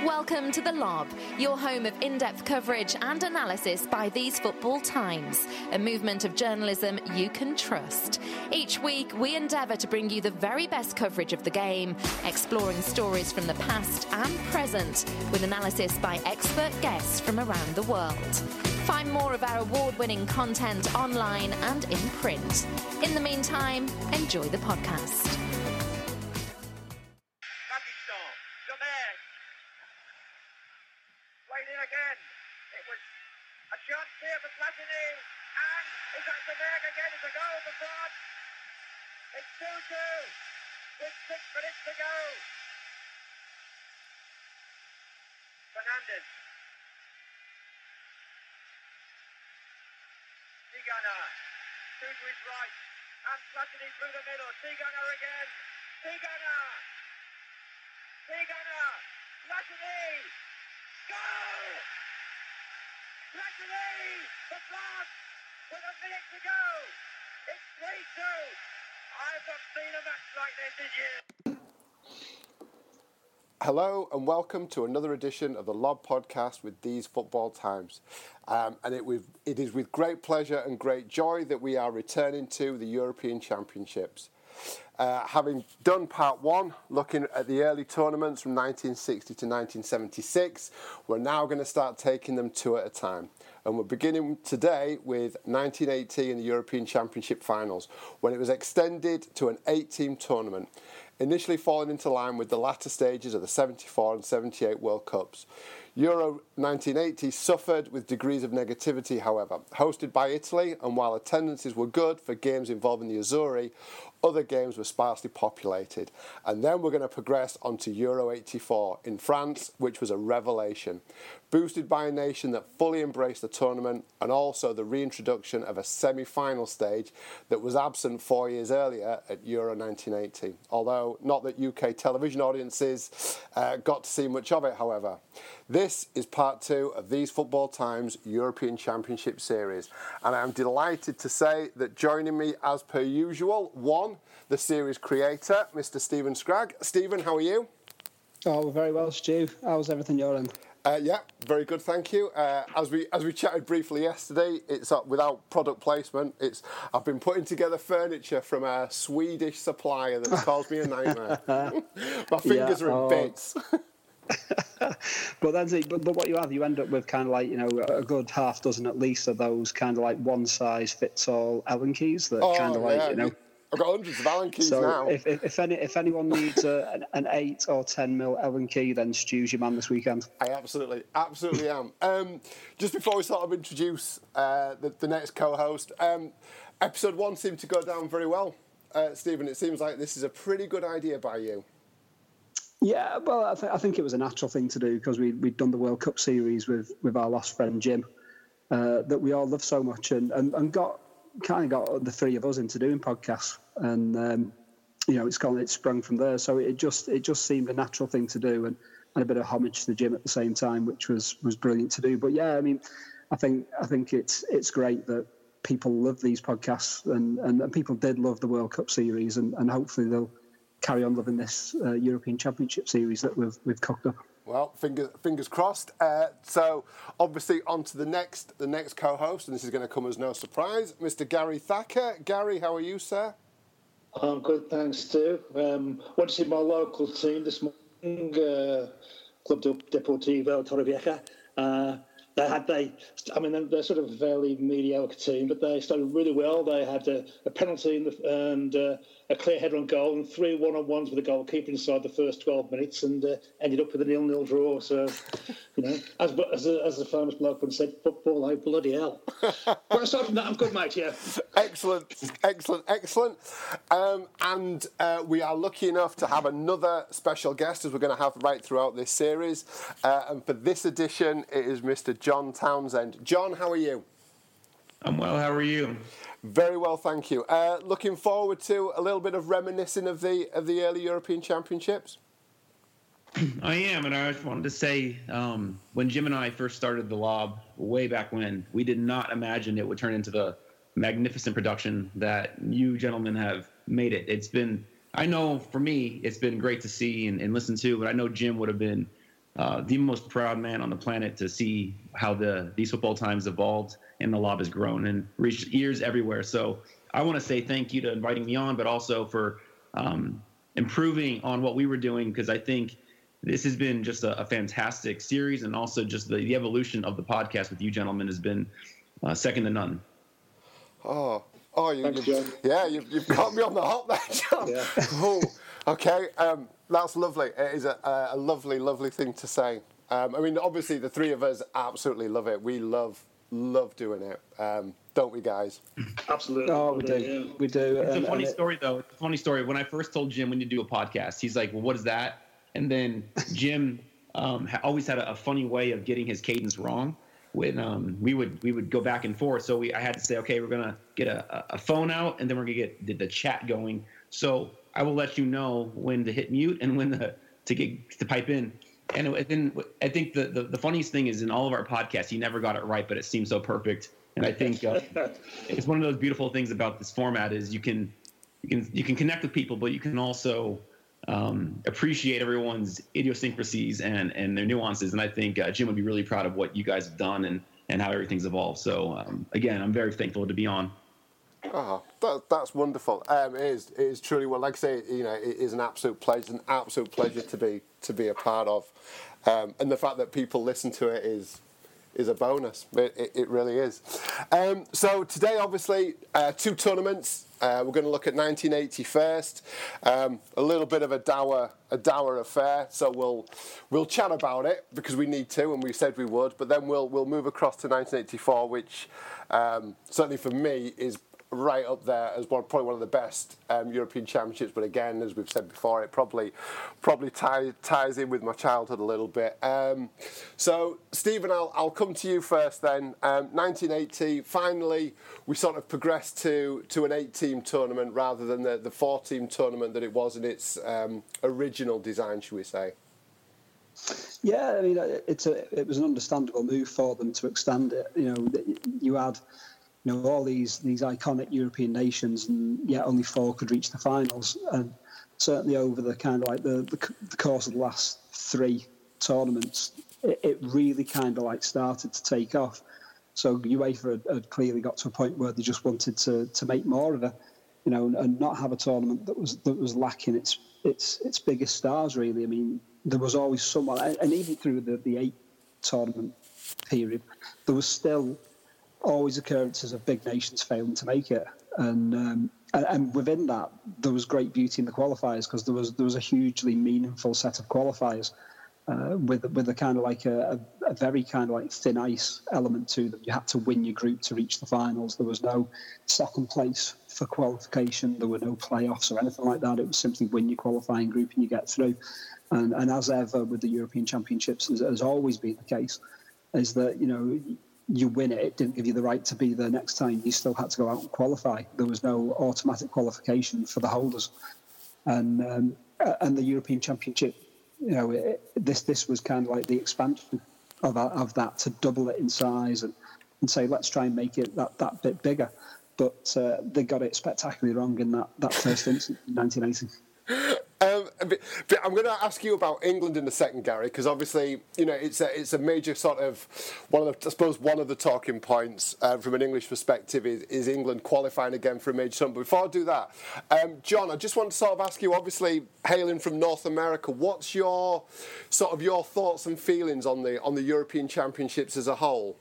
Welcome to The Lob, your home of in-depth coverage and analysis by These Football Times, a movement of journalism you can trust. Each week, we endeavour to bring you the very best coverage of the game, exploring stories from the past and present, with analysis by expert guests from around the world. Find more of our award-winning content online and in print. In the meantime, enjoy the podcast. Again. It was a chance here for Platini, and it's at the Berg again. It's a goal for France. It's 2-2 with 6 minutes to go. Fernandes. Tigana. Two to his right. And Platini through the middle. Tigana again. Tigana. Platini. Goal! Platini for France with a minute to go. It's 3-2. I've not seen a match like this this year. Hello and welcome to another edition of the Lob Podcast with These Football Times. And it is with great pleasure and great joy that we are returning to the European Championships. Having done part one, looking at the early tournaments from 1960 to 1976, we're now going to start taking them two at a time. And we're beginning today with 1980 in the European Championship finals, when it was extended to an 8-team tournament, initially falling into line with the latter stages of the 74 and 78 World Cups. Euro 1980 suffered with degrees of negativity, however. Hosted by Italy, and while attendances were good for games involving the Azzurri, other games were sparsely populated. And then we're going to progress on to Euro 84 in France, which was a revelation. Boosted by a nation that fully embraced the tournament, and also the reintroduction of a semi-final stage that was absent 4 years earlier at Euro 1980. Although not that UK television audiences got to see much of it, however. This is part two of These Football Times European Championship Series, and I am delighted to say that joining me as per usual, one, the series creator, Mr. Stephen Scragg. Stephen, how are you? Oh, very well, Stu. How's everything your end? Yeah, very good, thank you. As we chatted briefly yesterday, it's without product placement. I've been putting together furniture from a Swedish supplier that's caused me a nightmare. My fingers are in bits. But what you end up with kind of like, a good half dozen at least of those kind of like one size fits all Allen keys that I've got hundreds of Allen keys now. If anyone needs an 8 or 10 mil Allen key, then Stu's your man this weekend. I absolutely am. Just before we sort of introduce the next co-host, episode 1 seemed to go down very well. Stephen, it seems like this is a pretty good idea by you. Yeah, well, I think it was a natural thing to do because we'd done the World Cup series with our lost friend Jim that we all love so much and got the three of us into doing podcasts, and it's sprung from there. So it just seemed a natural thing to do, and a bit of homage to the Jim at the same time, which was brilliant to do. But yeah, I mean, I think it's great that people love these podcasts, and people did love the World Cup series, and hopefully they'll carry on loving this European Championship series that we've cooked up. Well, fingers crossed. So, obviously, on to the next co-host, and this is going to come as no surprise, Mr. Gary Thacker. Gary, how are you, sir? I'm good, thanks, Stu. Went to see my local team this morning, Club Deportivo Torrevieja. They're sort of a fairly mediocre team, but they started really well. They had a penalty and a clear header on goal, and 3 one-on-ones with the goalkeeper inside the first 12 minutes, and ended up with a 0-0 draw. So, as the famous bloke once said, football, oh bloody hell. But aside from that, I'm good, mate. Yeah. Excellent. And we are lucky enough to have another special guest, as we're going to have right throughout this series. And for this edition, it is Mr. John Townsend. John, how are you? I'm well. How are you? Very well, thank you. Looking forward to a little bit of reminiscing of the early European Championships. I am, and I just wanted to say, when Jim and I first started the Lob way back when, we did not imagine it would turn into the magnificent production that you gentlemen have made it. It's been, I know for me, it's been great to see and listen to, but I know Jim would have been the most proud man on the planet to see how these football times evolved and the lob has grown and reached ears everywhere. So I want to say thank you to inviting me on, but also for improving on what we were doing, because I think this has been just a fantastic series, and also just the evolution of the podcast with you gentlemen has been second to none. You've got me on the hop there, John. Yeah. Oh, okay, that's lovely. It is a lovely, lovely thing to say. I mean, obviously, the three of us absolutely love it. We love doing it, don't we, guys? Absolutely. Oh, we do. Yeah. We do. It's a funny story, though. It's a funny story. When I first told Jim we need to do a podcast, he's like, "Well, what is that?" And then Jim always had a funny way of getting his cadence wrong. When we would go back and forth, so I had to say, okay, we're gonna get a phone out, and then we're gonna get the chat going. So I will let you know when to hit mute and when to pipe in. And then I think the funniest thing is, in all of our podcasts, he never got it right, but it seemed so perfect. And I think it's one of those beautiful things about this format is you can connect with people, but you can also appreciate everyone's idiosyncrasies and their nuances. And I think Jim would be really proud of what you guys have done and how everything's evolved. So again, I'm very thankful to be on. Oh, that's wonderful. It is truly, well, like I say, it is an absolute pleasure to be a part of. And the fact that people listen to it is a bonus. It really is. So today, obviously, two tournaments. We're going to look at 1980 first. A little bit of a dour affair. So we'll chat about it because we need to, and we said we would. But then we'll move across to 1984, which certainly for me is right up there as probably one of the best European Championships. But again, as we've said before, it probably ties in with my childhood a little bit. So, Stephen, I'll come to you first then. 1980, finally, we sort of progressed to an 8-team tournament rather than the 4-team tournament that it was in its original design, should we say. Yeah, I mean, it was an understandable move for them to extend it. You had all these iconic European nations, and yet only 4 could reach the finals. And certainly over the kind of like the course of the last 3 tournaments, it really kind of like started to take off. So UEFA had clearly got to a point where they just wanted to make more of it, and not have a tournament that was lacking its biggest stars. Really, I mean, there was always someone, and even through the 8 tournament period, there was still always occurrences of big nations failing to make it, and within that there was great beauty in the qualifiers, because there was a hugely meaningful set of qualifiers with a kind of like a very kind of like thin ice element to them. You had to win your group to reach the finals. There was no second place for qualification. There were no playoffs or anything like that. It was simply win your qualifying group and you get through. And as ever with the European Championships, as has always been the case, is that you win it. It didn't give you the right to be there next time. You still had to go out and qualify. There was no automatic qualification for the holders. And the European Championship, this was kind of like the expansion of that, to double it in size and say, let's try and make it that bit bigger. But they got it spectacularly wrong in that first instance in 1980. But I'm going to ask you about England in a second, Gary, because obviously, it's a major sort of one of the talking points from an English perspective is England qualifying again for a major tournament. But before I do that, John, I just want to sort of ask you, obviously hailing from North America, what's your thoughts and feelings on the European Championships as a whole?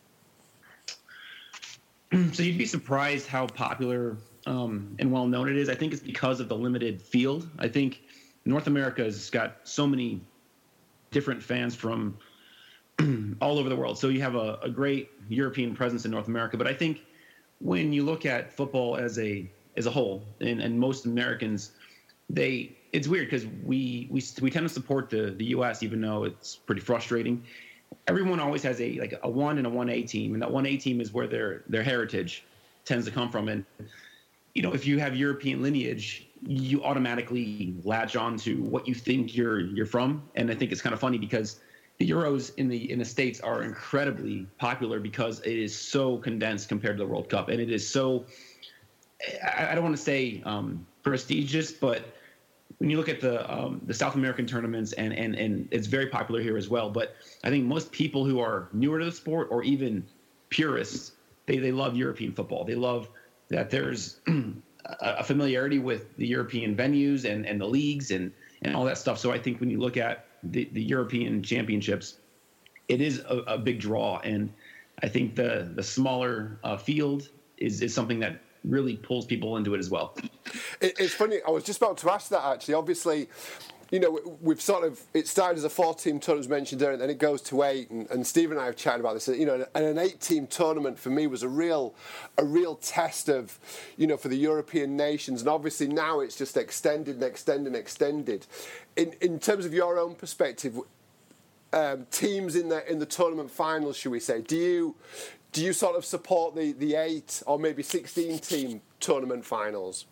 So you'd be surprised how popular and well known it is. I think it's because of the limited field. I think North America has got so many different fans from all over the world. So you have a great European presence in North America. But I think when you look at football as a whole, and most Americans, it's weird because we tend to support the U.S. even though it's pretty frustrating. Everyone always has a 1 and a 1A team, and that 1A team is where their heritage tends to come from. And if you have European lineage, you automatically latch on to what you think you're from. And I think it's kind of funny because the Euros in the States are incredibly popular because it is so condensed compared to the World Cup, and it is so, I don't want to say prestigious, but when you look at the South American tournaments, and it's very popular here as well. But I think most people who are newer to the sport, or even purists, they love European football. They love that there's a familiarity with the European venues and the leagues and all that stuff. So I think when you look at the European championships, it is a big draw. And I think the smaller field is something that really pulls people into it as well. It's funny. I was just about to ask that, actually. Obviously, you know, it started as a 4-team tournament, as mentioned there, and then it goes to 8. And Steve and I have chatted about this. You know, and an 8-team tournament for me was a real test of, you know, for the European nations. And obviously now it's just extended and extended and extended. In terms of your own perspective, teams in the tournament finals, should we say? Do you sort of support the 8 or maybe 16-team tournament finals?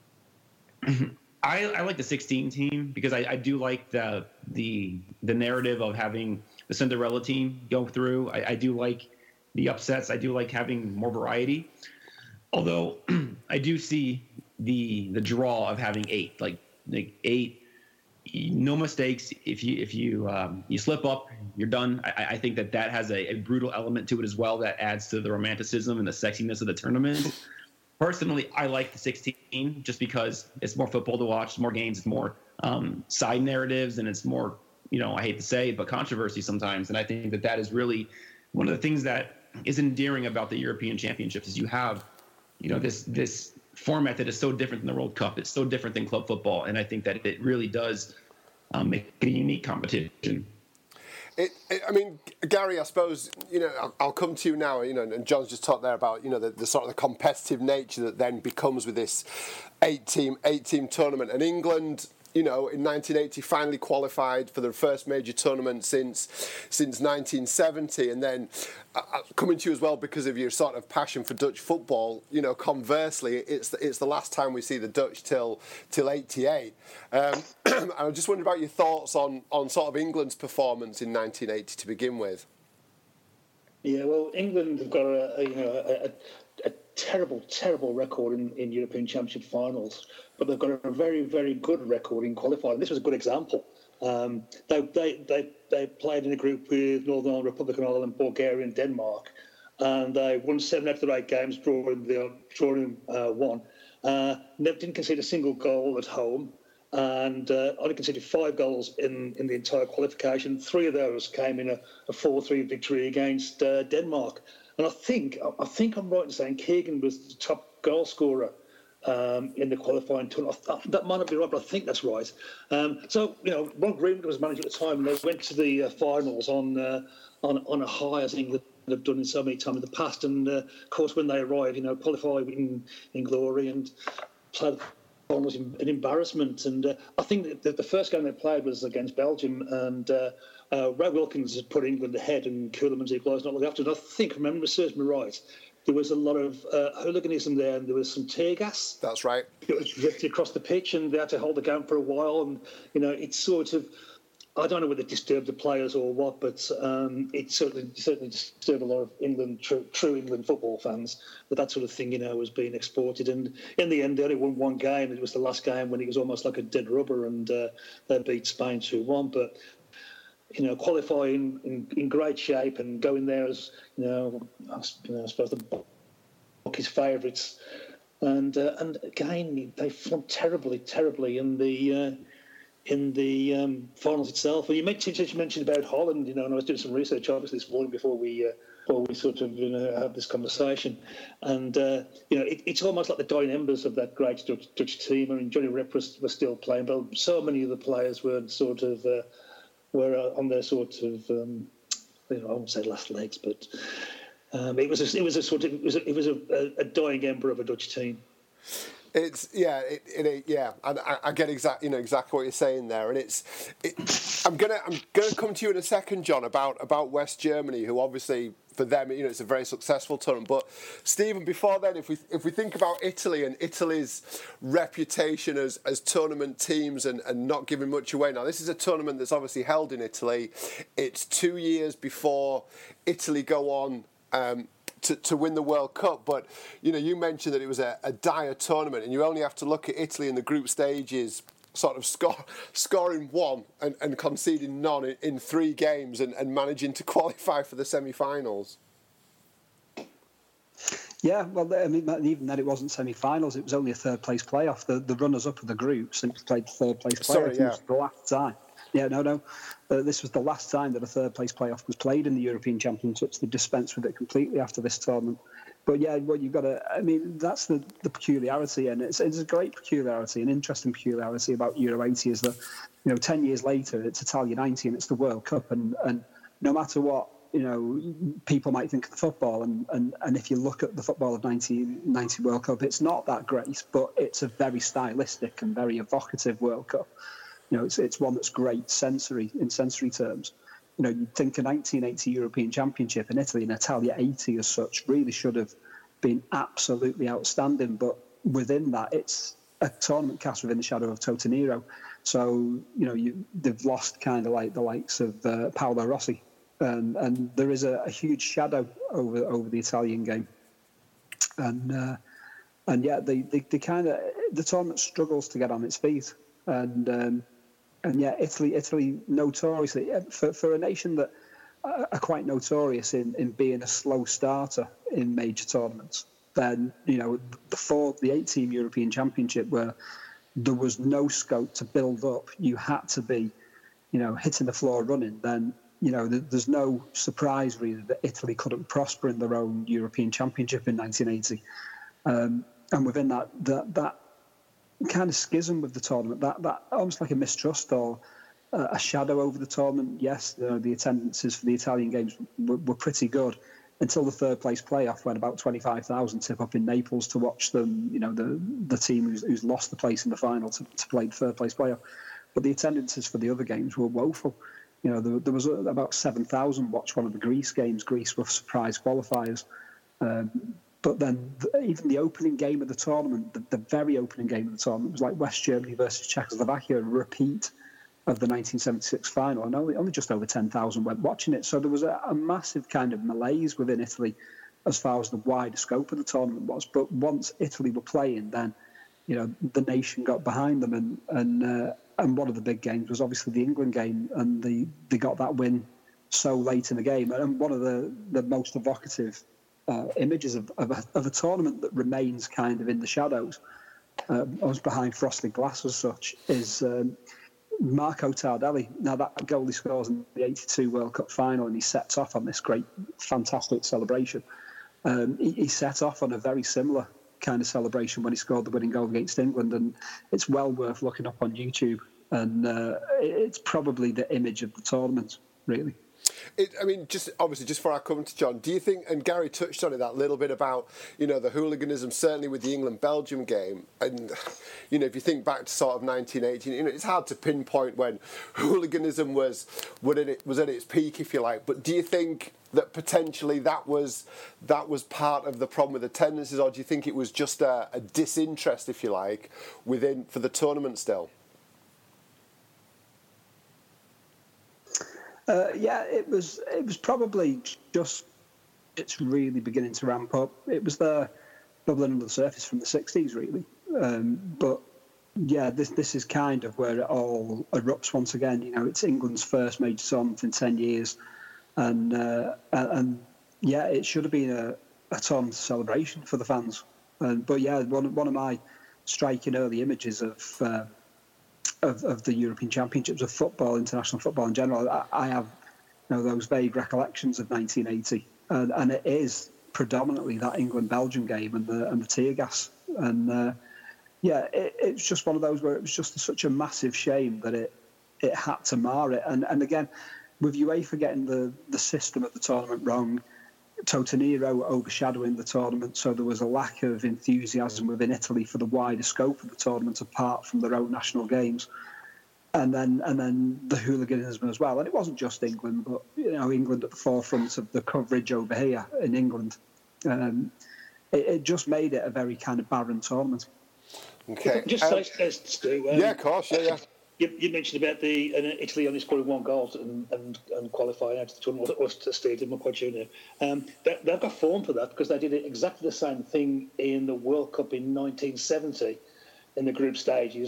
I like the 16 team because I do like the narrative of having the Cinderella team go through. I do like the upsets. I do like having more variety. Although I do see the draw of having 8, like 8, no mistakes. If you slip up, you're done. I think that has a brutal element to it as well that adds to the romanticism and the sexiness of the tournament. Personally, I like the 16 just because it's more football to watch, more games, it's more side narratives, and it's more, you know, I hate to say it, but controversy sometimes. And I think that is really one of the things that is endearing about the European Championships is you have, you know, this format that is so different than the World Cup. It's so different than club football. And I think that it really does make it a unique competition. I mean, Gary, I suppose, you know, I'll come to you now, you know, and John's just talked there about, you know, the sort of the competitive nature that then becomes with this 8-team tournament. And England, you know, in 1980 finally qualified for the first major tournament since 1970. And then coming to you as well because of your sort of passion for Dutch football, you know, conversely, it's the last time we see the Dutch till 88. I just wondered about your thoughts on sort of England's performance in 1980 to begin with. Yeah, well, England have got a terrible record in European Championship finals, but they've got a very, very good record in qualifying. This was a good example. They played in a group with Northern Ireland, Republic of Ireland, Bulgaria and Denmark, and they won 7 out of the 8 games, drawing 1. Didn't concede a single goal at home, and only conceded 5 goals in the entire qualification. 3 of those came in a 4-3 victory against Denmark. And I think I'm right in saying Keegan was the top goal scorer in the qualifying tournament. That might not be right, but I think that's right. So, you know, Ron Greenwood was manager at the time, and they went to the finals on a high, as England have done in so many times in the past. And, of course, when they arrived, you know, qualified in glory and played the finals in embarrassment. And I think that the first game they played was against Belgium, and Ray Wilkins had put England ahead and Koelemans equalised not long after. And I think, remember, serves me right, there was a lot of hooliganism there, and there was some tear gas. That's right. It was drifted across the pitch, and they had to hold the game for a while. And, you know, it's sort of, I don't know whether it disturbed the players or what, but it certainly disturbed a lot of England, true England football fans, that sort of thing, you know, was being exported. And in the end, they only won 1 game. It was the last game when it was almost like a dead rubber, and they beat Spain 2-1. But, you know, qualifying in great shape and going there as, you know, I suppose the Bucky's favourites. And again, they flunked terribly in the finals itself. And you mentioned about Holland, you know, and I was doing some research obviously this morning before we sort of, you know, have this conversation. And, you know, it's almost like the dying embers of that great Dutch team. I mean, Johnny Rep was still playing, but so many of the players were sort of were on their sort of, you know, I won't say last legs, but it was a dying ember of a Dutch team. It's and I get exactly what you're saying there, and I'm gonna come to you in a second, John, about West Germany, who obviously for them, you know, it's a very successful tournament. But Stephen, before then, if we think about Italy and Italy's reputation as tournament teams and not giving much away. Now, this is a tournament that's obviously held in Italy. It's 2 years before Italy go on to win the World Cup, but you know, you mentioned that it was a dire tournament, and you only have to look at Italy in the group stages sort of scoring one and conceding none in 3 games and managing to qualify for the semi-finals. Yeah, well, I mean, even then it wasn't semi-finals. It was only a third-place playoff. The runners-up of the group simply played the third-place playoff. Sorry, yeah. It was the last time. Yeah, no. This was the last time that a third-place playoff was played in the European Championships. They dispensed with it completely after this tournament. But yeah, what you've got to, I mean, that's the peculiarity, and it's a great peculiarity, an interesting peculiarity about Euro 80 is that, 10 years later, it's Italia 90 and it's the World Cup, and no matter what, people might think of the football, and if you look at the football of 1990 World Cup, it's not that great, but it's a very stylistic and very evocative World Cup. It's one that's great in sensory terms. You'd think a 1980 European Championship in Italy, and Italia 80 as such, really should have been absolutely outstanding, but within that, it's a tournament cast within the shadow of Totonero. So, they've lost kind of like the likes of Paolo Rossi. And there is a huge shadow over the Italian game, and yeah, the tournament struggles to get on its feet, and yeah, Italy notoriously for a nation that are quite notorious in being a slow starter in major tournaments. Then the 8-team European Championship, where there was no scope to build up, you had to be hitting the floor running. Then there's no surprise really that Italy couldn't prosper in their own European Championship in 1980. And within that kind of schism with the tournament, that almost like a mistrust or a shadow over the tournament. Yes, the attendances for the Italian games were pretty good until the third place playoff, when about 25,000 tip up in Naples to watch them, the team who's lost the place in the final to play the third place playoff. But the attendances for the other games were woeful. There was about 7,000 watched one of the Greece games. Greece were surprise qualifiers. But then even the opening game of the tournament, the very opening game of the tournament, was like West Germany versus Czechoslovakia, a repeat of the 1976 final. And only just over 10,000 went watching it. So there was a massive kind of malaise within Italy as far as the wider scope of the tournament was. But once Italy were playing, then, the nation got behind them. And one of the big games was obviously the England game, and they got that win so late in the game. And one of the most evocative images of a tournament that remains kind of in the shadows, almost behind frosted glass as such, is Marco Tardelli. Now, that goal he scores in the 82 World Cup final, and he sets off on this great, fantastic celebration. He set off on a very similar kind of celebration when he scored the winning goal against England, and it's well worth looking up on YouTube, and it's probably the image of the tournament, really. Just before I come to John, do you think, and Gary touched on it that little bit about, the hooliganism, certainly with the England-Belgium game, and, if you think back to sort of 1918, it's hard to pinpoint when hooliganism was at its peak, if you like, but do you think that potentially that was part of the problem with attendances, or do you think it was just a disinterest, if you like, for the tournament still? Yeah, it was probably just it's really beginning to ramp up. It was there bubbling under the surface from the 60s, really. But yeah, this is kind of where it all erupts once again. It's England's first major tournament in 10 years. And yeah, it should have been a tournament celebration for the fans. But yeah, one of my striking early images of the European Championships, of football, international football in general, I have those vague recollections of 1980, and it is predominantly that England-Belgium game and the tear gas. And yeah, it's just one of those where it was just such a massive shame that it had to mar it. And again, with UEFA getting the system of the tournament wrong, Totonero overshadowing the tournament, so there was a lack of enthusiasm within Italy for the wider scope of the tournament apart from their own national games, and then the hooliganism as well. And it wasn't just England, but England at the forefront of the coverage over here in England. It just made it a very kind of barren tournament. Okay. Just say, Stu. Yeah, of course. Yeah. You mentioned about Italy only scoring 1 goal and qualifying out of the tournament, or stayed, I'm not quite sure now. They've got form for that, because they did exactly the same thing in the World Cup in 1970 in the group stages.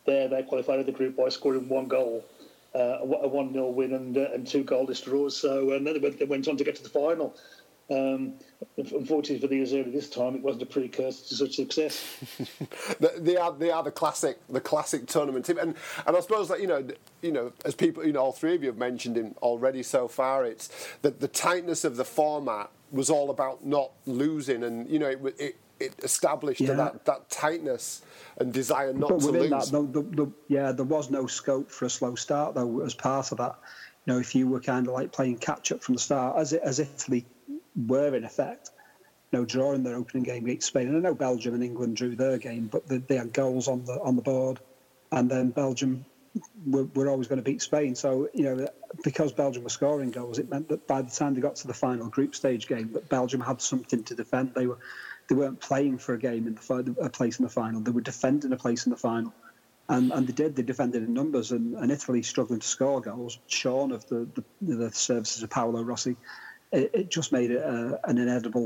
there they qualified of the group by scoring 1 goal, a 1-0 win and 2 goalless draws. So and then they went on to get to the final. Unfortunately for the Azzurri this time, it wasn't a precursor to such success. They are the classic tournament team, and I suppose that you know as people all three of you have mentioned him already so far, it's that the tightness of the format was all about not losing, and it established that tightness and desire not to lose. But within that, there was no scope for a slow start though. As part of that, if you were kind of like playing catch up from the start, as Italy were in effect, drawing their opening game against Spain. And I know Belgium and England drew their game, but they had goals on the board, and then Belgium were always going to beat Spain. So because Belgium were scoring goals, it meant that by the time they got to the final group stage game, that Belgium had something to defend. They weren't playing for a game a place in the final. They were defending a place in the final, and they defended in numbers. And Italy struggling to score goals, shorn of the services of Paolo Rossi. It just made it an inedible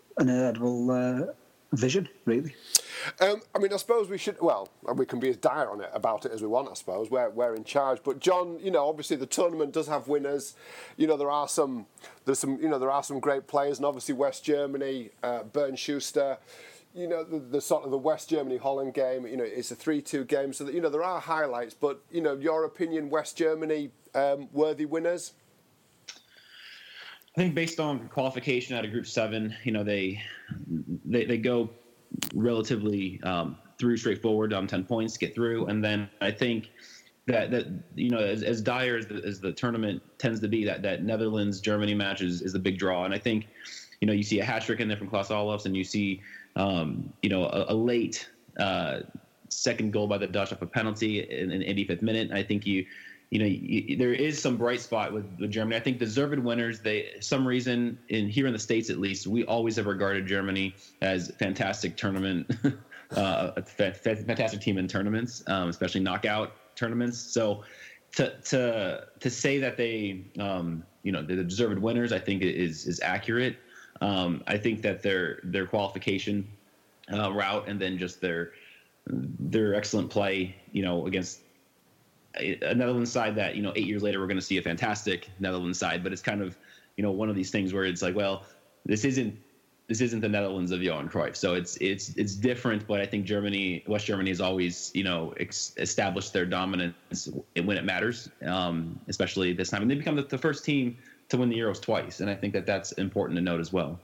vision, really. I suppose we should. Well, we can be as dire about it as we want. I suppose we're in charge. But John, obviously the tournament does have winners. There are some great players, and obviously West Germany, Bernd Schuster. The sort of the West Germany-Holland game. It's a 3-2 game, so that there are highlights. But your opinion, West Germany worthy winners? I think based on qualification out of Group 7, they go relatively through straightforward on 10 points to get through, and then I think that as dire as the tournament tends to be, that Netherlands Germany match is the big draw, and I think you see a hat trick in there from Klaas Olofs, and you see a late second goal by the Dutch off a penalty in the 85th minute. I think there is some bright spot with Germany. I think deserved winners, some reason here in the States at least, we always have regarded Germany as fantastic tournament, a fantastic team in tournaments, especially knockout tournaments. So to say that they're the deserved winners, I think is accurate. I think that their qualification route and then just their excellent play, against a Netherlands side that 8 years later we're going to see a fantastic Netherlands side, but it's kind of one of these things where it's like, well, this isn't the Netherlands of Johan Cruyff, so it's different. But I think West Germany has always established their dominance when it matters, especially this time, and they become the first team to win the Euros twice, and I think that's important to note as well.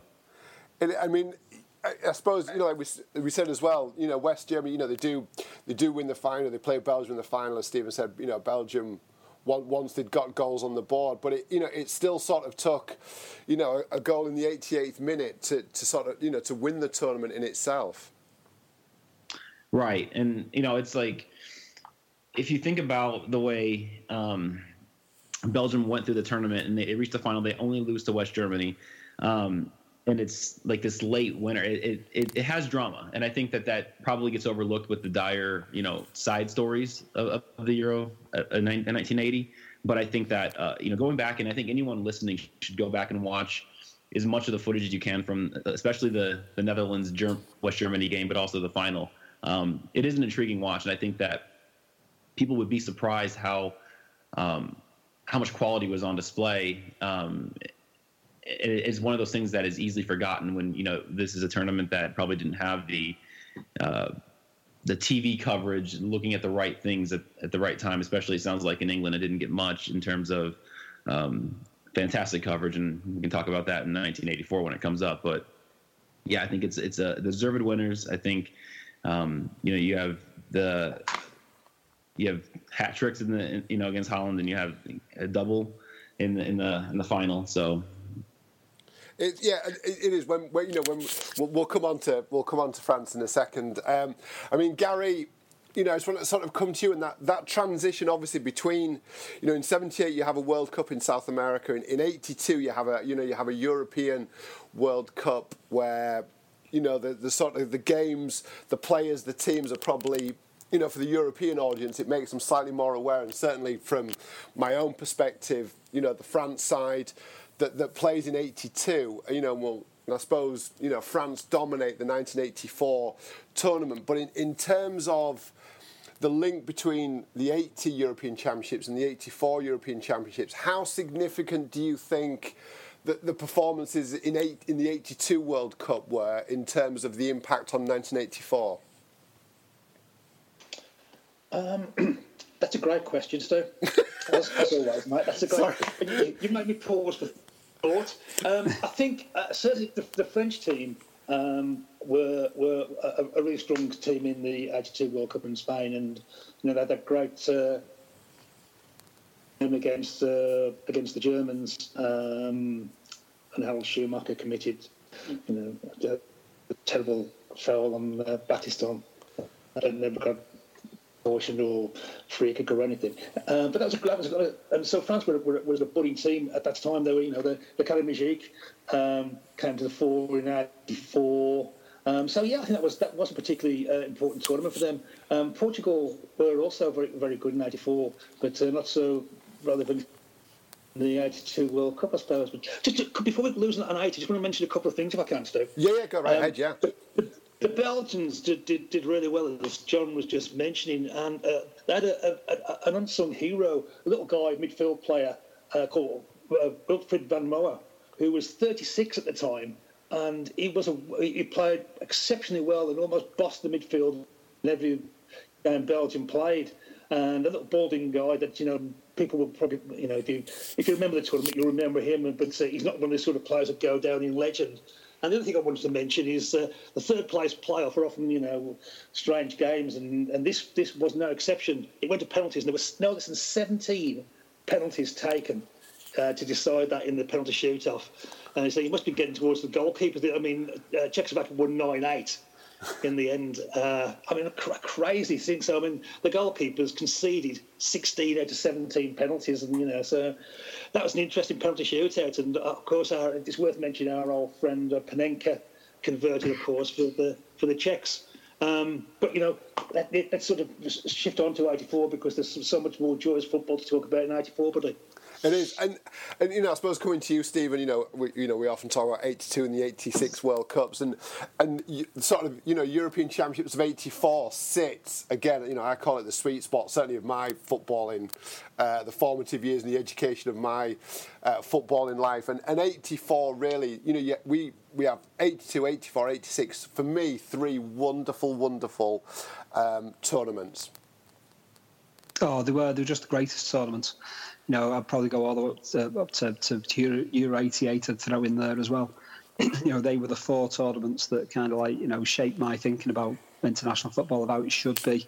I suppose like we said as well. West Germany. They do win the final. They play Belgium in the final, as Stephen said. Belgium once they'd got goals on the board, but it still sort of took a goal in the 88th minute to sort of to win the tournament in itself. Right, and it's like if you think about the way Belgium went through the tournament and they reached the final, they only lose to West Germany. And it's like this late winner. It has drama, and I think that probably gets overlooked with the dire, side stories of the Euro in 1980. But I think that going back, and I think anyone listening should go back and watch as much of the footage as you can from, especially the Netherlands West Germany game, but also the final. It is an intriguing watch, and I think that people would be surprised how much quality was on display. It is one of those things that is easily forgotten when this is a tournament that probably didn't have the TV coverage, looking at the right things at the right time. Especially, it sounds like in England, it didn't get much in terms of fantastic coverage, and we can talk about that in 1984 when it comes up. But yeah, I think it's a deserved winners. I think you have hat tricks against Holland, and you have a double in the final. So. It is when we'll come on to France in a second. Gary, I just want to sort of come to you and that transition, obviously between, in '78 you have a World Cup in South America, in '82 you have a European World Cup where the sort of the games, the players, the teams are probably. For the European audience, it makes them slightly more aware, and certainly from my own perspective, the France side that plays in '82, I suppose, France dominate the 1984 tournament, but in terms of the link between the 80 European Championships and the 84 European Championships. How significant do you think that the performances in the 82 World Cup were in terms of the impact on 1984? That's a great question, Stu. As always, mate. That's a great. You made me pause for thought. I think certainly the French team were a really strong team in the 82 World Cup in Spain, and they had that great against the Germans, and Harald Schumacher committed a terrible foul on Battiston. I don't never got caution or free kick or anything, but that was and so France was a budding team at that time. They were, the Académie Musique came to the fore in '84. So yeah, I think that was a particularly important tournament for them. Portugal were also very, very good in '84, but not so relevant in the '82 World Cup, I suppose. But just before we lose on '80, just want to mention a couple of things if I can, Steve. Yeah, go right ahead. Yeah. The Belgians did really well, as John was just mentioning, and they had an unsung hero, a little guy, midfield player called Wilfried van Moer, who was 36 at the time, and he played exceptionally well and almost bossed the midfield in every game Belgium played. And a little balding guy that people will probably if you remember the tournament, you'll remember him, but he's not one of the sort of players that go down in legend. And the other thing I wanted to mention is the third place playoff are often, strange games, and this was no exception. It went to penalties, and there was no less than 17 penalties taken to decide that in the penalty shoot-off. And so you must be getting towards the goalkeepers. I mean, Czechoslovakia won 9-8 in the end. A crazy thing. So, the goalkeepers conceded 16 out of 17 penalties, and, so that was an interesting penalty shootout. And, of course, it's worth mentioning our old friend Panenka converted, of course, for the Czechs. But, let's sort of shift on to 84 because there's so much more joyous football to talk about in 84, but it is, and I suppose coming to you, Stephen, we often talk about 82 and the 86 World Cups, and sort of European Championships of 84 sits again. I call it the sweet spot, certainly of my footballing, the formative years and the education of my footballing life, and 84 really, we have 82, 84, 86. For me, three wonderful tournaments. Oh, they were just the greatest tournaments. I'd probably go all the way up to Euro 88 and throw in there as well. They were the four tournaments that kind of shaped my thinking about international football, of how it should be,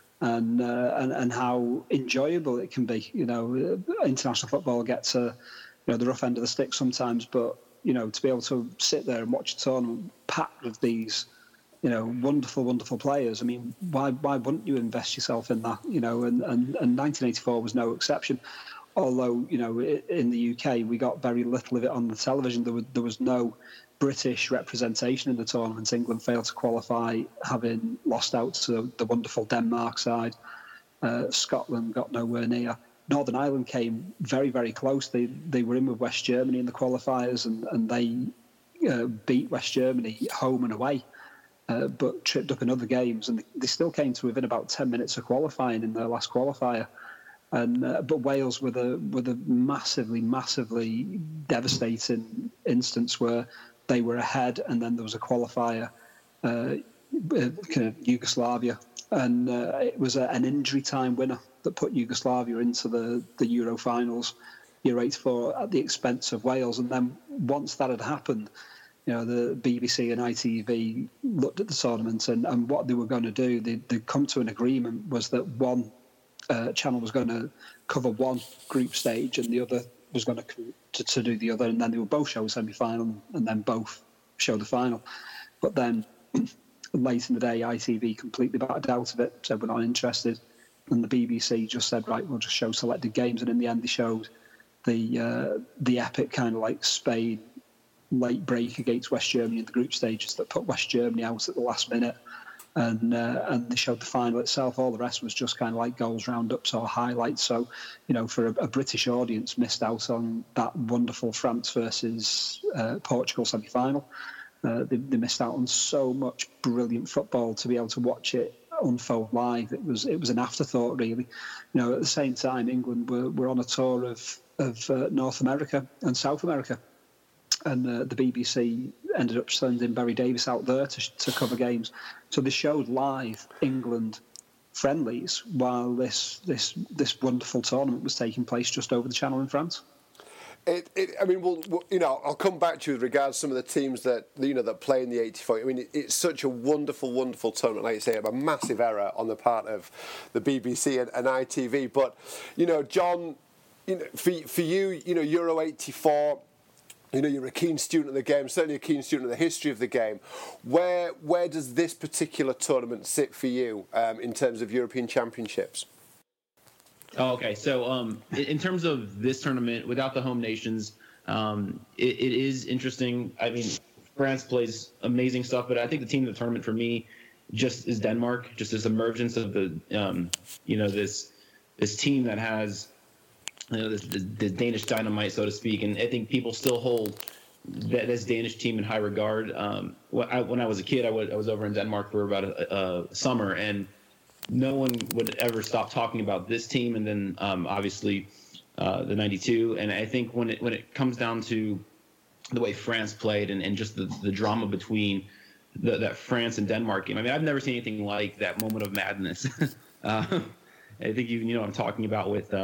and how enjoyable it can be. International football gets the rough end of the stick sometimes, but to be able to sit there and watch a tournament packed with these wonderful players. I mean, why wouldn't you invest yourself in that? And 1984 was no exception. Although, in the UK, we got very little of it on the television. There was no British representation in the tournament. England failed to qualify, having lost out to the wonderful Denmark side. Scotland got nowhere near. Northern Ireland came very, very close. They were in with West Germany in the qualifiers, and they beat West Germany home and away. But tripped up in other games, and they still came to within about 10 minutes of qualifying in their last qualifier. And but Wales were the massively devastating instance where they were ahead, and then there was a qualifier, kind of Yugoslavia, and it was an injury time winner that put Yugoslavia into the Euro finals, Euro 84, at the expense of Wales. And then once that had happened, the BBC and ITV looked at the tournament, and what they were going to do, they'd come to an agreement, was that one channel was going to cover one group stage and the other was going to do the other, and then they would both show a semi-final and then both show the final. But then late in the day, ITV completely backed out of it, said we're not interested, and the BBC just said, right, we'll just show selected games. And in the end, they showed the epic kind of like Spain late break against West Germany in the group stages that put West Germany out at the last minute, and they showed the final itself. All the rest was just kind of like goals roundups or highlights. So, for a British audience, missed out on that wonderful France versus Portugal semi-final. They missed out on so much brilliant football to be able to watch it unfold live. It was an afterthought, really. At the same time, England were on a tour of North America and South America, and the BBC ended up sending Barry Davis out there to cover games. So they showed live England friendlies while this wonderful tournament was taking place just over the channel in France. I'll come back to you with regards to some of the teams that that play in the 84. I mean, it's such a wonderful, wonderful tournament. Like you say, a massive error on the part of the BBC and ITV. But John, for you, Euro 84. You're a keen student of the game, certainly a keen student of the history of the game. Where does this particular tournament sit for you in terms of European Championships? Oh, okay. So in terms of this tournament, without the home nations, it is interesting. I mean, France plays amazing stuff, but I think the team of the tournament for me just is Denmark, just this emergence of the, this team that has this Danish dynamite, so to speak, and I think people still hold this Danish team in high regard. When I was a kid, I was over in Denmark for about a summer, and no one would ever stop talking about this team, and then obviously the '92. And I think when it comes down to the way France played and just the drama between that France and Denmark game, I mean, I've never seen anything like that moment of madness. I think you know what I'm talking about with.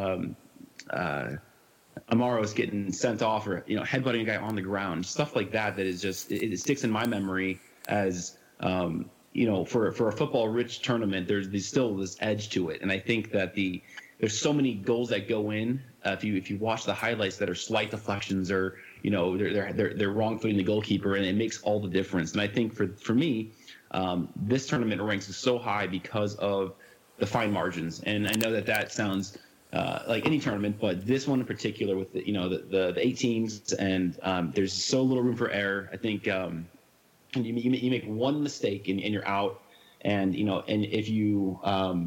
Amaros getting sent off or headbutting a guy on the ground, stuff like that is just it sticks in my memory as for a football rich tournament. There's still this edge to it, and I think that there's so many goals that go in if you watch the highlights that are slight deflections or they're wrong footing the goalkeeper, and it makes all the difference. And I think for me this tournament ranks so high because of the fine margins, and I know that sounds like any tournament, but this one in particular with the 8 teams and there's so little room for error. I think you make one mistake and you're out, and and if you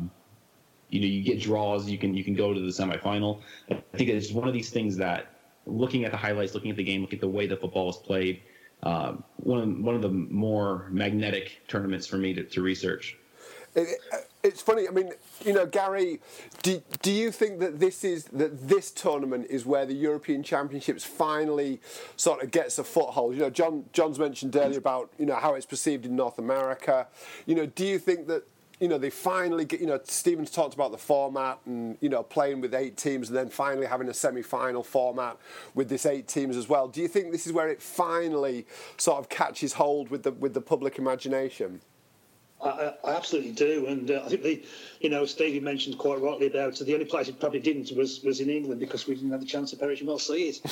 you get draws, you can go to the semifinal. I think it's one of these things that, looking at the highlights, looking at the game, looking at the way the football is played, one of the more magnetic tournaments for me to research. It's funny. I mean, Gary, do you think that this tournament is where the European Championships finally sort of gets a foothold? John's mentioned earlier about how it's perceived in North America. Do you think that they finally get? Stephen's talked about the format and playing with 8 teams and then finally having a semi-final format with this 8 teams as well. Do you think this is where it finally sort of catches hold with the public imagination? I absolutely do, and I think Stevie mentioned quite rightly about the only place it probably didn't was in England because we didn't have the chance to perish and well see it.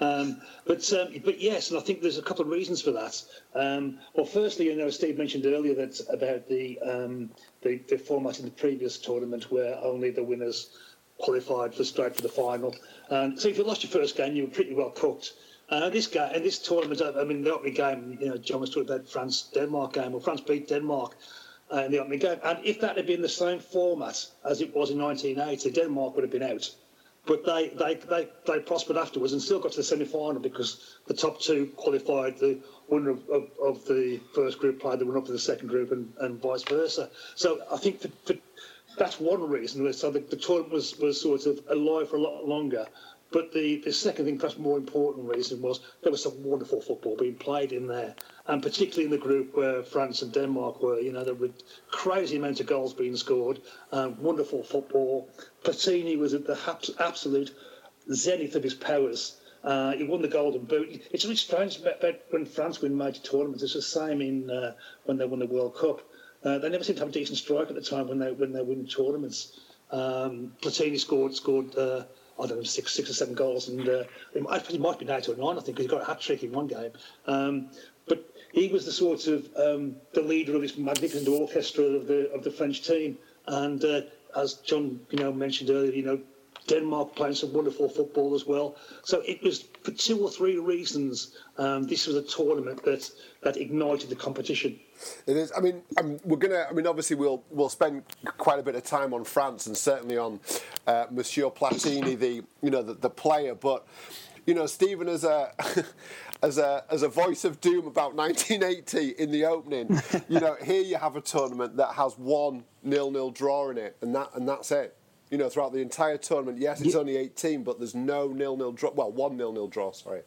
But yes, and I think there's a couple of reasons for that. Well, firstly, Steve mentioned earlier that about the format in the previous tournament where only the winners qualified straight for the final. So if you lost your first game, you were pretty well cooked. This tournament, I mean, the opening game, John was talking about France-Denmark game. Well, France beat Denmark in the opening game. And if that had been the same format as it was in 1980, Denmark would have been out. But they prospered afterwards and still got to the semi-final because the top 2 qualified. The winner of the first group played the winner up to the second group and vice versa. So I think that's one reason. So the tournament was sort of alive for a lot longer. But the second thing, perhaps more important reason, was there was some wonderful football being played in there, and particularly in the group where France and Denmark were. There were crazy amounts of goals being scored, wonderful football. Platini was at the absolute zenith of his powers. He won the Golden Boot. It's really strange about when France win major tournaments. It's the same in when they won the World Cup. They never seem to have a decent strike at the time when they win tournaments. Platini scored. I don't know, 6 or 7 goals, and it might be 8 or 9, I think, because he got a hat-trick in one game. But he was the sort of the leader of this magnificent orchestra of the French team. And as John mentioned earlier, Denmark playing some wonderful football as well. So it was for 2 or 3 reasons. This was a tournament that ignited the competition. It is. I mean, obviously, we'll spend quite a bit of time on France and certainly on Monsieur Platini, the player. But Stephen, as a voice of doom about 1980 in the opening, here you have a tournament that has 1 0-0 draw in it, and that's it. Throughout the entire tournament, yes, it's only 18, but there's no 0-0 draw. Well, 1 0-0 draw. Sorry.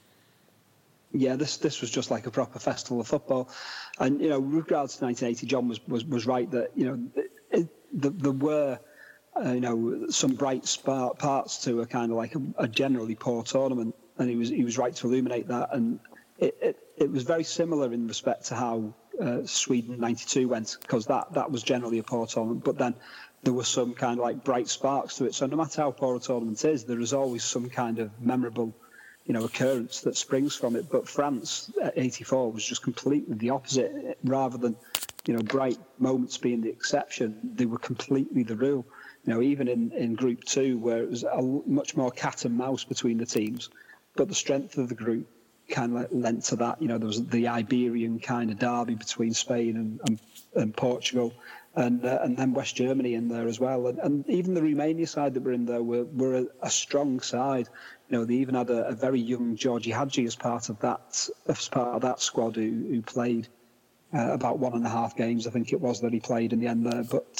Yeah, this was just like a proper festival of football, and with regards to 1980, John was right that there were some bright parts to a kind of like a generally poor tournament, and he was right to illuminate that, and it was very similar in respect to how Sweden '92 went, because that was generally a poor tournament, but then there were some kind of like bright sparks to it. So no matter how poor a tournament is, there is always some kind of memorable occurrence that springs from it. But France at 84 was just completely the opposite. Rather than bright moments being the exception, they were completely the rule. Even in Group 2, where it was much more cat and mouse between the teams, but the strength of the group kind of lent to that. There was the Iberian kind of derby between Spain and Portugal, and then West Germany in there as well, and even the Romania side that were in there were a strong side. They even had a very young Georgie Hadji as part of that squad who played about 1.5 games, I think it was, that he played in the end there. But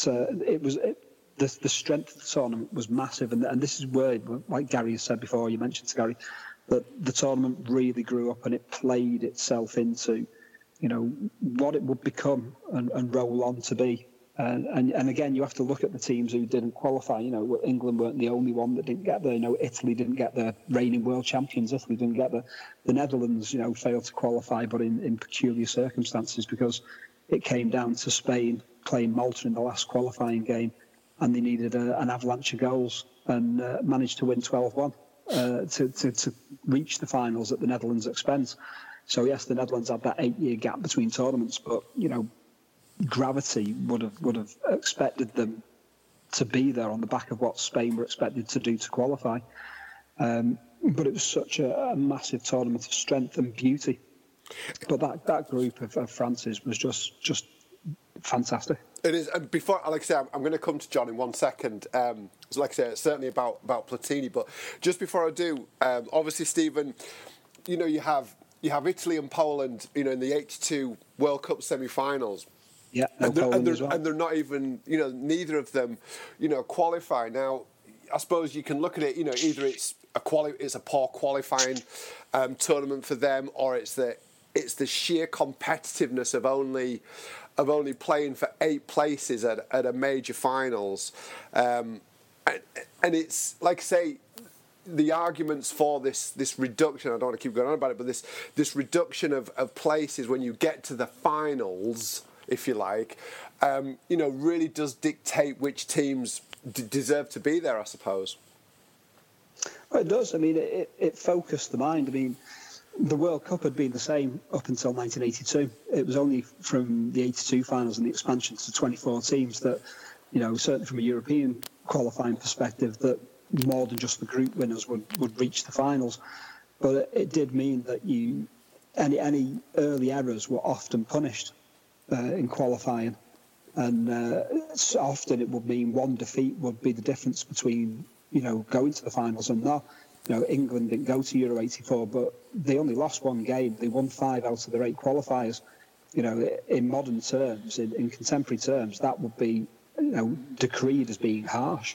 the strength of the tournament was massive, and this is where, like Gary has said before, you mentioned to Gary, that the tournament really grew up and it played itself into what it would become and roll on to be. And again, you have to look at the teams who didn't qualify. England weren't the only one that didn't get there. Italy didn't get the reigning world champions. Italy didn't get there. The Netherlands, failed to qualify, but in peculiar circumstances, because it came down to Spain playing Malta in the last qualifying game, and they needed an avalanche of goals and managed to win 12-1 to reach the finals at the Netherlands' expense. So yes, the Netherlands had that 8-year gap between tournaments, but gravity would have expected them to be there on the back of what Spain were expected to do to qualify. But it was such a massive tournament of strength and beauty. But that group of France's was just fantastic. It is. And before, like I say, I'm going to come to John in 1 second. Like I say, it's certainly about Platini. But just before I do, obviously, Stephen, you have Italy and Poland, in the 82 World Cup semi-finals. Yeah, and they're not even, neither of them, qualify. Now, I suppose you can look at it, either it's a poor qualifying tournament for them, or it's the sheer competitiveness of only playing for 8 places at a major finals, and it's like I say, the arguments for this reduction. I don't want to keep going on about it, but this reduction of places when you get to the finals, if you like, really does dictate which teams deserve to be there, I suppose. Well, it does. I mean, it focused the mind. I mean, the World Cup had been the same up until 1982. It was only from the 82 finals and the expansion to 24 teams that, certainly from a European qualifying perspective, that more than just the group winners would reach the finals. But it did mean that any early errors were often punished in qualifying, and often it would mean one defeat would be the difference between going to the finals and not. England didn't go to Euro 84, but they only lost 1 game. They won 5 out of their 8 qualifiers. In modern terms, in contemporary terms, that would be decreed as being harsh.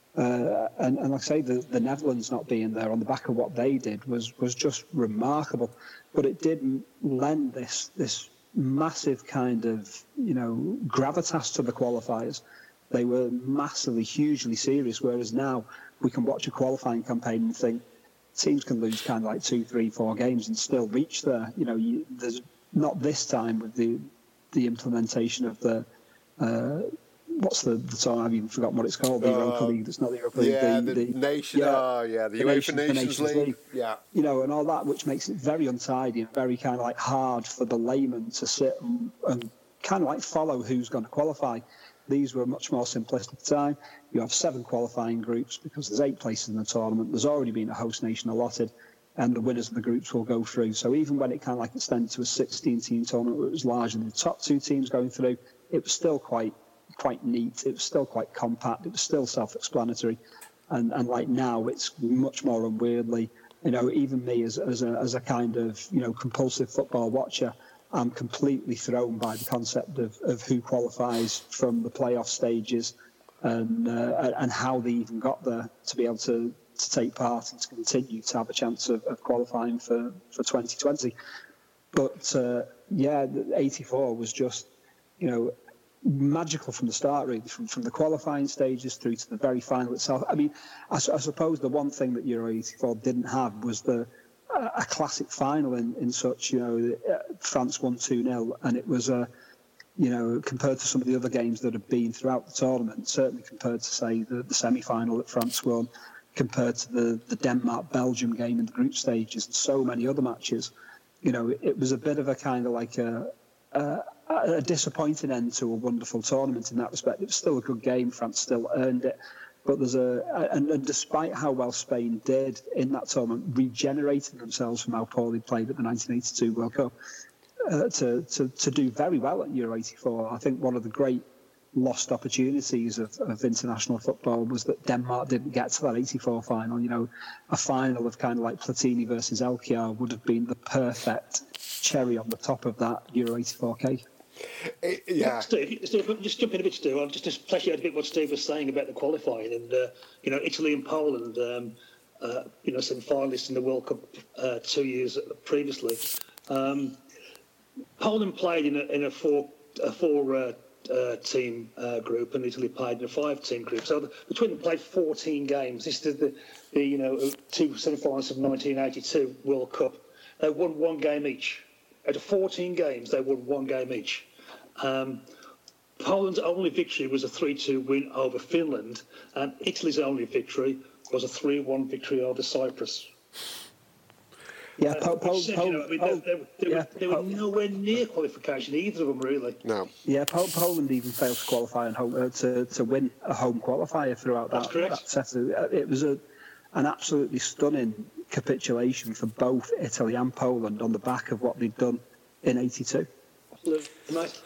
And like I say, the Netherlands not being there on the back of what they did was just remarkable. But it did lend this massive kind of gravitas to the qualifiers. They were massively, hugely serious, whereas now we can watch a qualifying campaign and think teams can lose kind of like 2, 3, 4 games and still reach there. There's not this time with the implementation of the what's the tournament? I've even forgotten what it's called. The Europa League. It's not the Europa League. Yeah, the UEFA Nations League. Yeah, and all that, which makes it very untidy and very kind of like hard for the layman to sit and kind of like follow who's going to qualify. These were much more simplistic time. You have 7 qualifying groups because there's 8 places in the tournament. There's already been a host nation allotted, and the winners of the groups will go through. So even when it kind of like extended to a 16-team tournament, where it was largely the top 2 teams going through, it was still quite neat. It was still quite compact. It was still self-explanatory. And like now, it's much more unwieldy. even me as a kind of compulsive football watcher, I'm completely thrown by the concept of who qualifies from the playoff stages and how they even got there to be able to take part and to continue to have a chance of qualifying for 2020. But 84 was just magical from the start, really, from the qualifying stages through to the very final itself. I mean, I suppose the one thing that Euro 84 didn't have was a classic final in such, France won 2-0, and it was compared to some of the other games that have been throughout the tournament, certainly compared to, say, the semi-final that France won, compared to the Denmark-Belgium game in the group stages and so many other matches, it was a bit of a kind of like a disappointing end to a wonderful tournament in that respect. It was still a good game. France still earned it. But and despite how well Spain did in that tournament, regenerating themselves from how poorly they played at the 1982 World Cup, to do very well at Euro 84. I think one of the great lost opportunities of international football was that Denmark didn't get to that 84 final. A final of kind of like Platini versus Elkjær would have been the perfect cherry on the top of that Euro 84 cake. Steve, just jump in a bit, Stu. I'll just flesh out a bit what Steve was saying about the qualifying and Italy and Poland, semi-finalists in the World Cup 2 years previously. Poland played in a four team group, and Italy played in a 5-team group. So between them played 14 games. This is the two semi-finals of 1982 World Cup. They won one game each. Out of 14 games, they won one game each. Poland's only victory was a 3-2 win over Finland, and Italy's only victory was a 3-1 victory over Cyprus. Yeah, they were nowhere near qualification, either of them, really. No. Yeah, Poland even failed to qualify and to win a home qualifier throughout that set. It was an absolutely stunning capitulation for both Italy and Poland on the back of what they'd done in '82. Nice.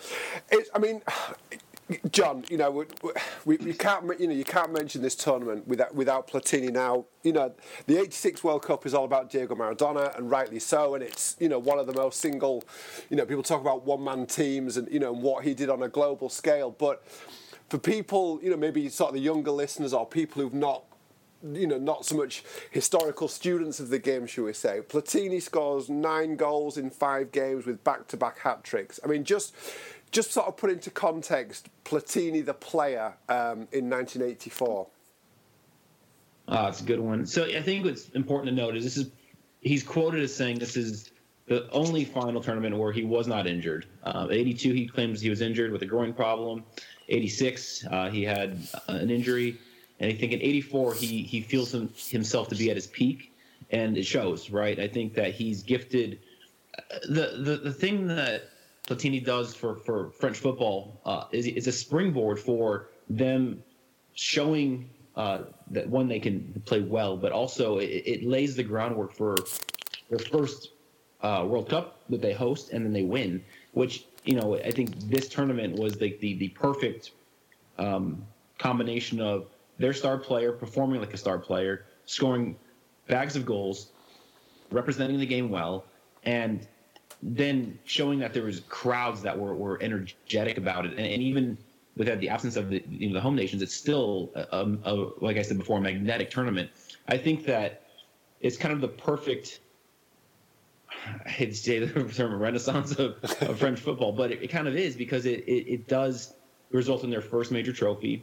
John, you can't mention this tournament without Platini. Now, the '86 World Cup is all about Diego Maradona, and rightly so. And it's one of the most single. People talk about one-man teams and what he did on a global scale. But for people, maybe sort of the younger listeners or people who've not so much historical students of the game, shall we say, Platini scores 9 goals in 5 games with back-to-back hat-tricks. I mean, just sort of put into context, Platini the player in 1984. It's a good one. So I think what's important to note is he's quoted as saying this is the only final tournament where he was not injured. 82, he claims he was injured with a groin problem. 86, he had an injury. And I think in 84, he feels himself to be at his peak, and it shows, right? I think that he's gifted. The thing that Platini does for French football is a springboard for them showing that, one, they can play well, but also it lays the groundwork for their first World Cup that they host and then they win, which, I think this tournament was the perfect combination of their star player performing like a star player, scoring bags of goals, representing the game well, and then showing that there was crowds that were energetic about it. And even without the absence of the home nations, it's still, like I said before, a magnetic tournament. I think that it's kind of the perfect, I hate to say the term renaissance of French football, but it kind of is, because it does result in their first major trophy.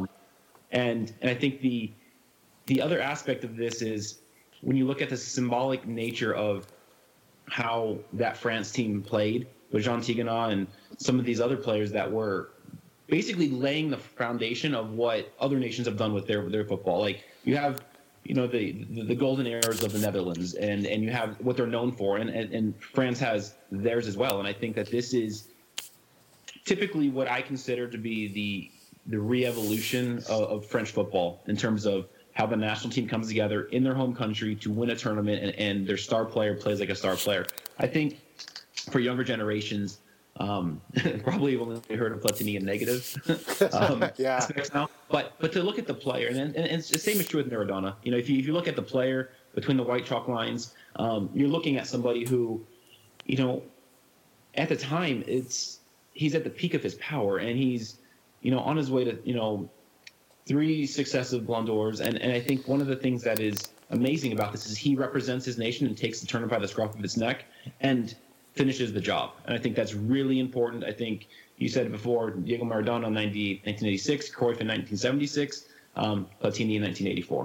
And I think the other aspect of this is when you look at the symbolic nature of how that France team played with Jean Tigana and some of these other players that were basically laying the foundation of what other nations have done with their football. Like you have, the golden eras of the Netherlands, and you have what they're known for, and France has theirs as well. And I think that this is typically what I consider to be the re-evolution of French football in terms of how the national team comes together in their home country to win a tournament, and their star player plays like a star player. I think for younger generations, probably you've only heard of Platini in negative aspects now. But to look at the player, and the same is true with Maradona. If you look at the player, between the white chalk lines. You're looking at somebody who, at the time, he's at the peak of his power, and he's, on his way to, 3 successive Ballon d'Ors. And I think one of the things that is amazing about this is he represents his nation and takes the tournament by the scruff of its neck and finishes the job. And I think that's really important. I think you said it before, Diego Maradona in 1986, Cruyff in 1976, Platini in 1984.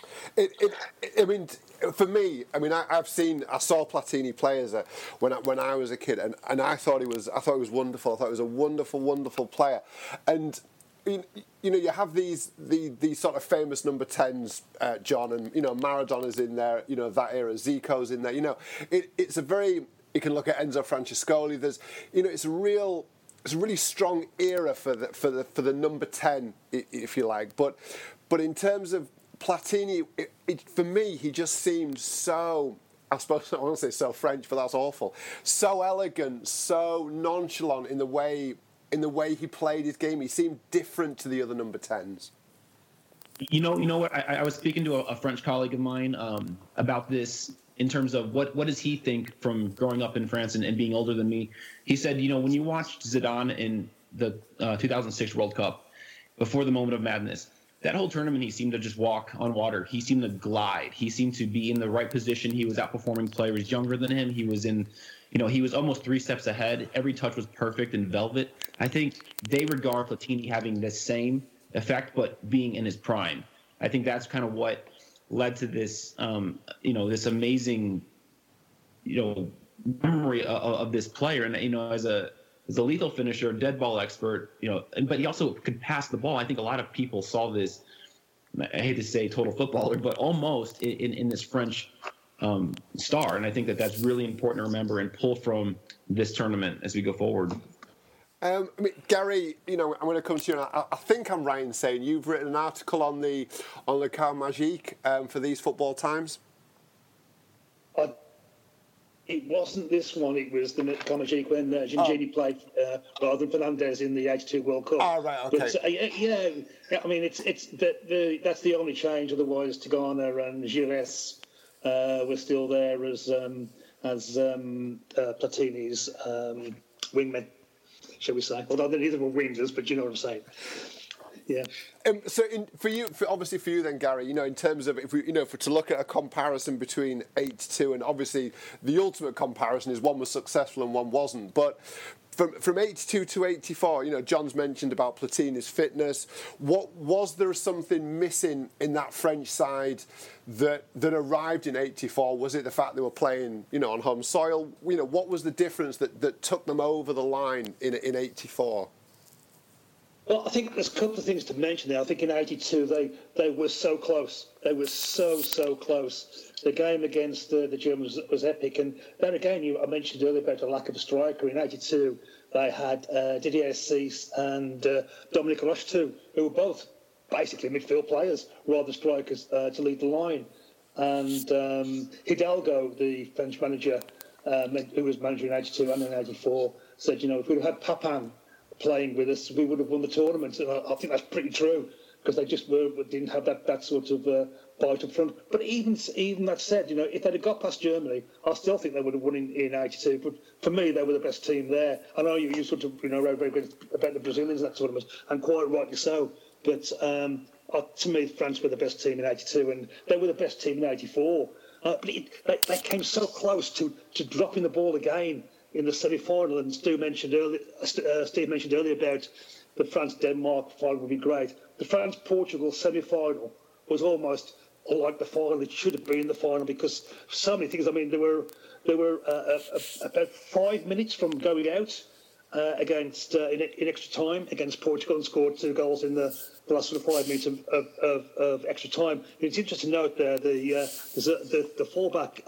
For me, I saw Platini play when I was a kid, and I thought he was wonderful. I thought he was a wonderful, wonderful player. And you have these sort of famous number 10s, John, and Maradona's in there. That era, Zico's in there. It's a very. You can look at Enzo Francescoli. There's, it's a really strong era for the number 10, if you like. But in terms of Platini, for me, he just seemed so. I suppose I want to say so French, but that's awful. So elegant, so nonchalant in the way he played his game. He seemed different to the other number 10s. You know what? I was speaking to a French colleague of mine about this in terms of what does he think from growing up in France and being older than me. He said, when you watched Zidane in the 2006 World Cup, before the moment of madness, that whole tournament he seemed to just walk on water. He seemed to glide. He seemed to be in the right position. He was outperforming players younger than him. He was he was almost 3 steps ahead. Every touch was perfect in velvet. I think they regard Platini having the same effect, but being in his prime. I think that's kind of what led to this, this amazing, memory of this player. And, as a lethal finisher, dead ball expert, but he also could pass the ball. I think a lot of people saw this, I hate to say total footballer, but almost in this French star. And I think that's really important to remember and pull from this tournament as we go forward. Gary, I'm going to come to you. And I think I'm right in saying you've written an article on the Le Quart Magique for these Football Times. It wasn't this one. It was the Le Quart Magique when Gingini played rather than Fernandez in the '82 World Cup. Oh, right, okay. But, that's the only change. Otherwise, Tigana and Gires were still there as Platini's wingmen, shall we say? Although neither were wingers, but you know what I'm saying. Yeah. For you then, Gary, in terms of if we, to look at a comparison between 82 and obviously the ultimate comparison is one was successful and one wasn't, but from 82 to 84, John's mentioned about Platini's fitness. What was there something missing in that French side that arrived in 84? Was it the fact they were playing, on home soil? What was the difference that took them over the line in 84? Well, I think there's a couple of things to mention there. I think in '82 they were so close. They were so close. The game against the Germans was epic. And then again, I mentioned earlier about the lack of a striker. In '82, they had Didier Cisse and Dominique Rocheteau, who were both basically midfield players rather than strikers to lead the line. And Hidalgo, the French manager, who was manager in '82 and in '84, said, if we'd had Papin playing with us, we would have won the tournament. And I think that's pretty true, because they just didn't have that sort of bite up front. But even that said, if they'd have got past Germany, I still think they would have won in '82. But for me, they were the best team there. I know you sort of wrote very good about the Brazilians in that tournament, and quite rightly so. But to me, France were the best team in '82, and they were the best team in '84. But they came so close to dropping the ball again in the semi-final, and Steve mentioned earlier about the France-Denmark final would be great. The France-Portugal semi-final was almost like the final. It should have been the final, because so many things. They were about 5 minutes from going out against in extra time against Portugal, and scored 2 goals in the last sort of 5 minutes of extra time. It's interesting to note there the fullback.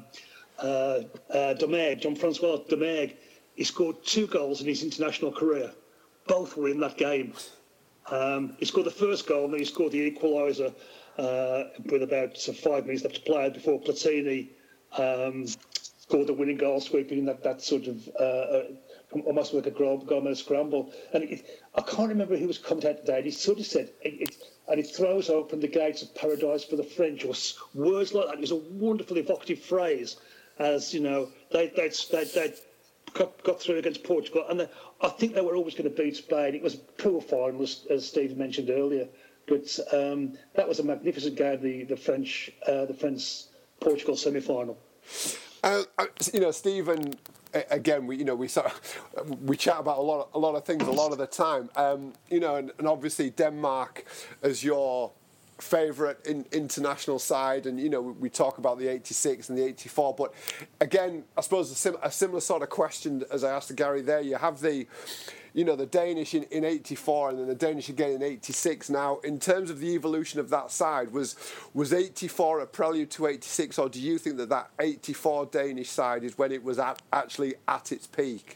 Domergue, Jean-Francois Domergue, he scored 2 goals in his international career. Both were in that game. He scored the first goal, and then he scored the equaliser with about 5 minutes left to play before Platini scored the winning goal, sweeping that sort of almost like a gold medal scramble. And I can't remember who was commentating today. And he sort of said, and it throws open the gates of paradise for the French, or words like that. It was a wonderful evocative phrase, as, you know, they got through against Portugal. And I think they were always going to beat Spain. It was a poor final, as Stephen mentioned earlier. But that was a magnificent game, the French Portugal semi-final. You know, Stephen, again, we chat about a lot of things a lot of the time. You know, and obviously Denmark as your favourite international side, and you know, we talk about the 86 and the 84. But again, I suppose a similar sort of question as I asked to Gary there. You have the Danish in 84 and then the Danish again in 86. Now, in terms of the evolution of that side, was 84 a prelude to 86, or do you think that 84 Danish side is when it was actually at its peak?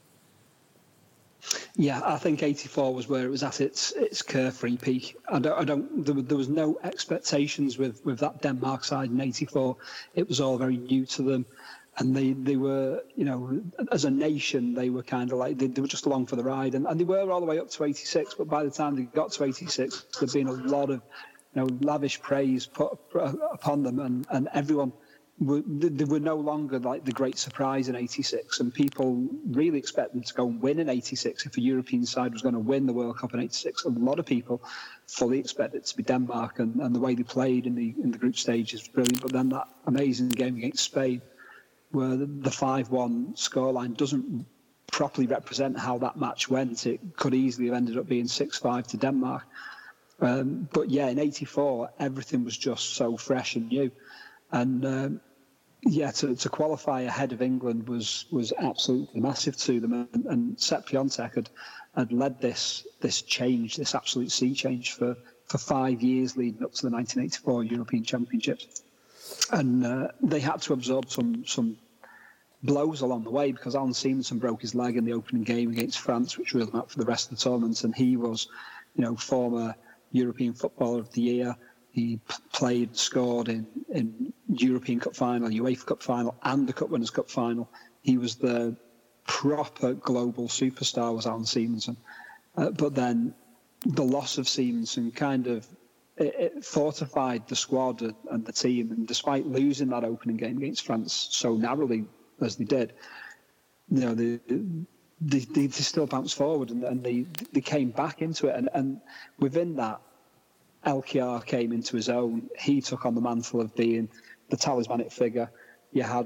Yeah, I think 84 was where it was at its carefree peak. There was no expectations with that Denmark side in 84. It was all very new to them. And they were, you know, as a nation, they were kind of like, they were just along for the ride. And they were all the way up to 86. But by the time they got to 86, there'd been a lot of, you know, lavish praise put upon them. And everyone, they were no longer like the great surprise in 86. And people really expect them to go and win in 86. If a European side was going to win the World Cup in 86, a lot of people fully expect it to be Denmark. And the way they played in the group stage is brilliant. But then that amazing game against Spain, where the 5-1 scoreline doesn't properly represent how that match went. It could easily have ended up being 6-5 to Denmark. But yeah, in 84, everything was just so fresh and new. And to qualify ahead of England was absolutely massive to them. And Sepp Piontek had led this change, this absolute sea change for 5 years leading up to the 1984 European Championships. And they had to absorb some blows along the way, because Alan Stevenson broke his leg in the opening game against France, which ruled him out for the rest of the tournament. And he was, you know, former European Footballer of the Year. He scored in European Cup final, UEFA Cup final, and the Cup Winners' Cup final. He was the proper global superstar, was Alan Stevenson. But then the loss of Stevenson kind of it fortified the squad and the team. And despite losing that opening game against France so narrowly as they did, you know, they still bounced forward and they came back into it. And within that, Elkjær came into his own. He took on the mantle of being the talismanic figure. You had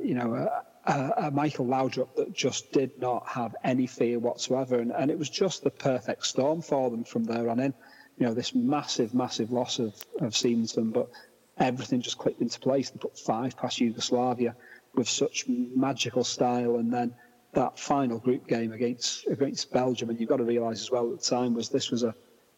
a Michael Laudrup that just did not have any fear whatsoever. And it was just the perfect storm for them from there on in. You know, this massive, massive loss of Stevenson, but everything just clicked into place. They put 5 past Yugoslavia with such magical style. And then that final group game against Belgium, and you've got to realise as well at the time, this was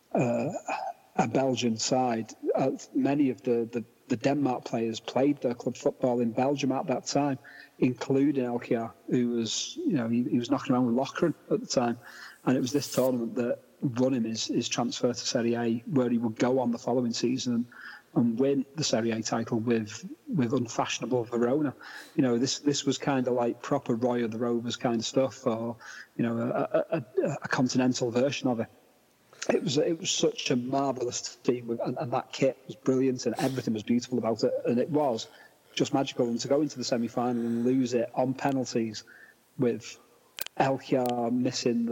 a Belgian side. Many of the Denmark players played their club football in Belgium at that time, including Elkjær, who was, you know, he was knocking around with Lokeren at the time. And it was this tournament that won him his transfer to Serie A, where he would go on the following season and win the Serie A title with unfashionable Verona. You know, this was kind of like proper Roy of the Rovers kind of stuff, or, you know, a continental version of it. It was such a marvellous team, and that kit was brilliant, and everything was beautiful about it, and it was just magical. And to go into the semi-final and lose it on penalties, with Elkjær missing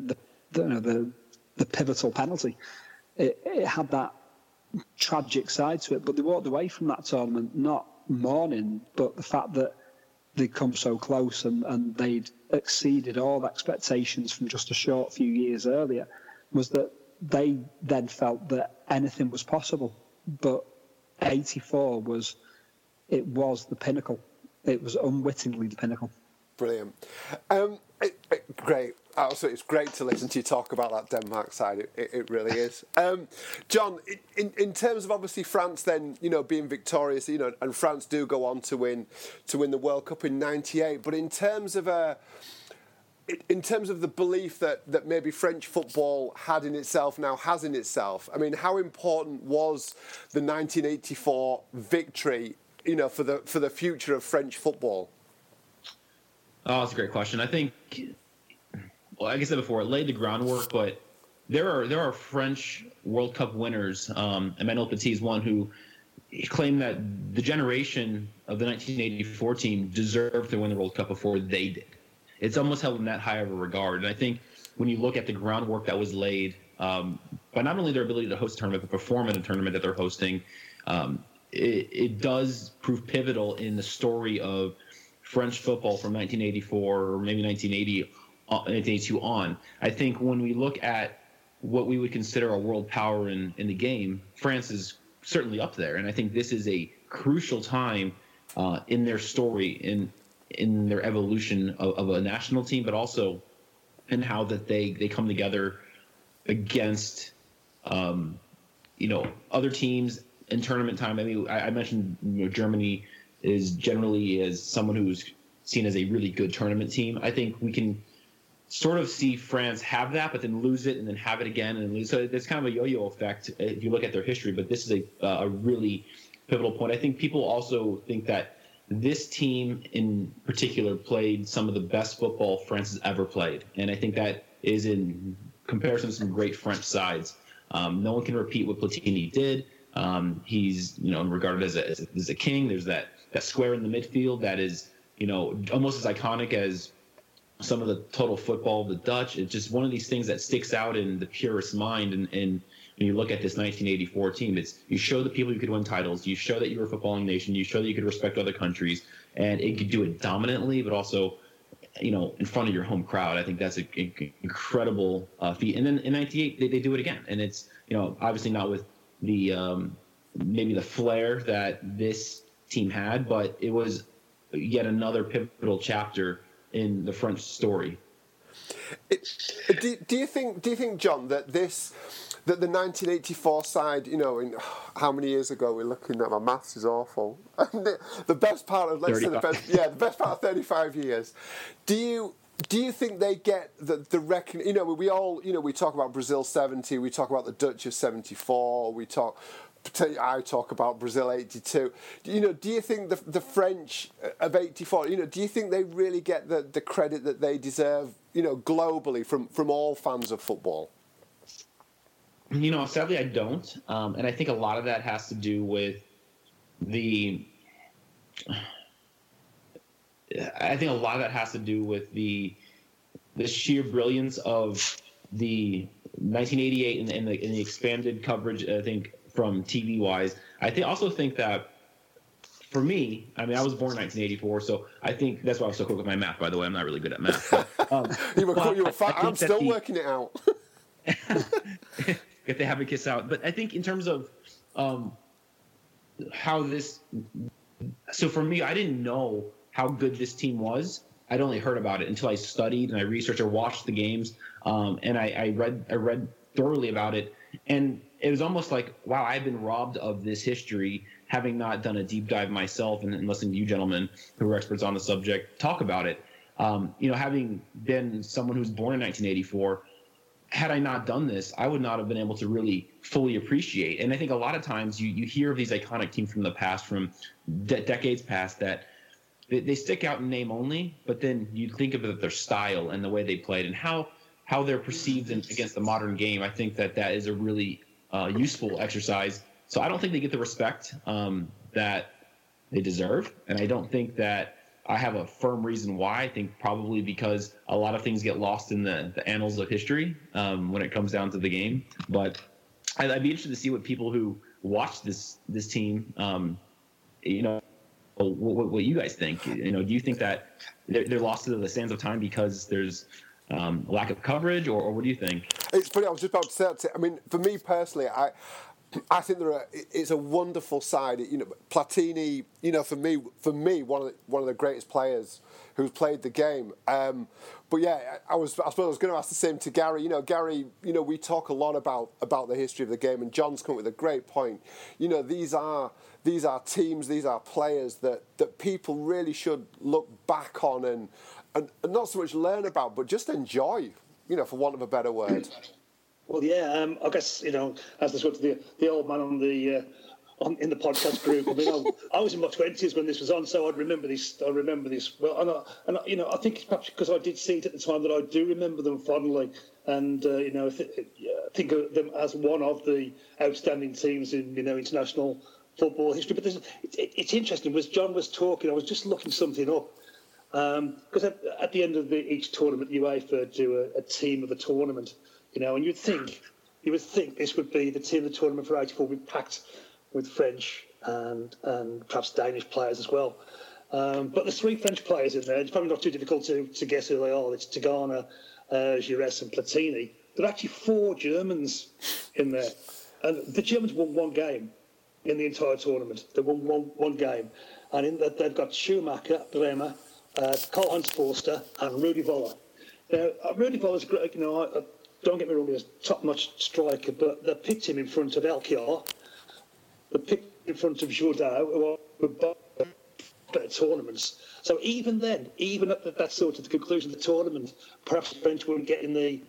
the pivotal penalty, it had that tragic side to it. But they walked away from that tournament not mourning, but the fact that they'd come so close and they'd exceeded all expectations from just a short few years earlier, was that they then felt that anything was possible. But 84 was the pinnacle. It was unwittingly the pinnacle. Brilliant. Great. Also, it's great to listen to you talk about that Denmark side. It really is. John, in terms of obviously France, then, you know, being victorious, you know, and France do go on to win the World Cup in '98. But in terms of the belief that maybe French football has in itself, I mean, how important was the 1984 victory, you know, for the future of French football? Oh, that's a great question. I think like I said before, it laid the groundwork, but there are French World Cup winners. Emmanuel Petit is one who claimed that the generation of the 1984 team deserved to win the World Cup before they did. It's almost held in that high of a regard. And I think when you look at the groundwork that was laid by not only their ability to host a tournament, but perform in a tournament that they're hosting, it does prove pivotal in the story of French football from 1984 or maybe 1982 on. I think when we look at what we would consider a world power in the game, France is certainly up there. And I think this is a crucial time in their story, in their evolution of a national team, but also in how that they come together against other teams in tournament time. I mean, I mentioned Germany is generally as someone who's seen as a really good tournament team. I think we can sort of see France have that, but then lose it, and then have it again, and then lose. So there's kind of a yo-yo effect if you look at their history. But this is a really pivotal point. I think people also think that this team in particular played some of the best football France has ever played, and I think that is in comparison to some great French sides. No one can repeat what Platini did. He's regarded as a king. There's that square in the midfield that is almost as iconic as some of the total football of the Dutch. It's just one of these things that sticks out in the purest mind. And when you look at this 1984 team, you show the people you could win titles. You show that you were a footballing nation. You show that you could respect other countries, and it could do it dominantly, but also, in front of your home crowd. I think that's an incredible feat. And then in '98, they do it again, and it's obviously not with the maybe the flair that this team had, but it was yet another pivotal chapter in the French story. Do you think, John, that the 1984 side, in how many years ago we're looking at? My maths is awful. The best part of the best part of 35 years. Do you think they get the reckon? We all we talk about Brazil 70, we talk about the Dutch of 74, I talk about Brazil 82. Do you think the French of 84? Do you think they really get the credit that they deserve? Globally from all fans of football. Sadly, I don't, and I think a lot of that has to do with the sheer brilliance of the 1988 and the expanded coverage. I think from TV wise, I also think that for me, I mean, I was born in 1984, so I think that's why I was so quick with my math. By the way, I'm not really good at math. But, you were fine. I'm still working it out. Get the abacus out. But I think in terms of how this, so for me, I didn't know how good this team was. I'd only heard about it until I studied and I researched or watched the games, and I read thoroughly about it. And it was almost like, wow, I've been robbed of this history, having not done a deep dive myself and listening to you gentlemen who are experts on the subject talk about it. Having been someone who was born in 1984, had I not done this, I would not have been able to really fully appreciate. And I think a lot of times you hear of these iconic teams from the past, from decades past, that they stick out in name only, but then you think of their style and the way they played and how they're perceived against the modern game. I think that is a really useful exercise. So I don't think they get the respect that they deserve, and I don't think that I have a firm reason why. I think probably because a lot of things get lost in the annals of history when it comes down to the game. But I'd be interested to see what people who watch this team, what you guys think. Do you think that they're lost to the sands of time because there's a lack of coverage, or what do you think? It's funny. I was just about to say that. I mean, for me personally, I think it's a wonderful side. Platini, for me, one of the greatest players who's played the game. But yeah, I suppose I was going to ask the same to Gary. Gary, we talk a lot about the history of the game, and John's come with a great point. These are teams, these are players that people really should look back on and not so much learn about, but just enjoy. For want of a better word. Well, yeah, I guess as they spoke to the old man on in the podcast group. I mean, I was in my 20s when this was on, so I remember this well. And I think it's perhaps because I did see it at the time that I do remember them fondly, and think of them as one of the outstanding teams in international football history. But it's interesting. As John was talking, I was just looking something up. Because at the end of each tournament, UEFA do a team of the tournament, and you would think this would be the team of the tournament for '84 would be packed with French and perhaps Danish players as well. But there's 3 French players in there. It's probably not too difficult to guess who they are. It's Tigana, Giresse and Platini. There are actually 4 Germans in there. And the Germans won 1 game in the entire tournament. They won one game. And in that, they've got Schumacher, Bremer, Karl-Heinz Forster and Rudi Völler. Now, Rudi Voller's great. Don't get me wrong, he's a top-notch striker, but they picked him in front of Elkiar. They picked him in front of Jourdain, who were both better tournaments. So even then, even at that sort of the conclusion of the tournament, perhaps the French weren't getting the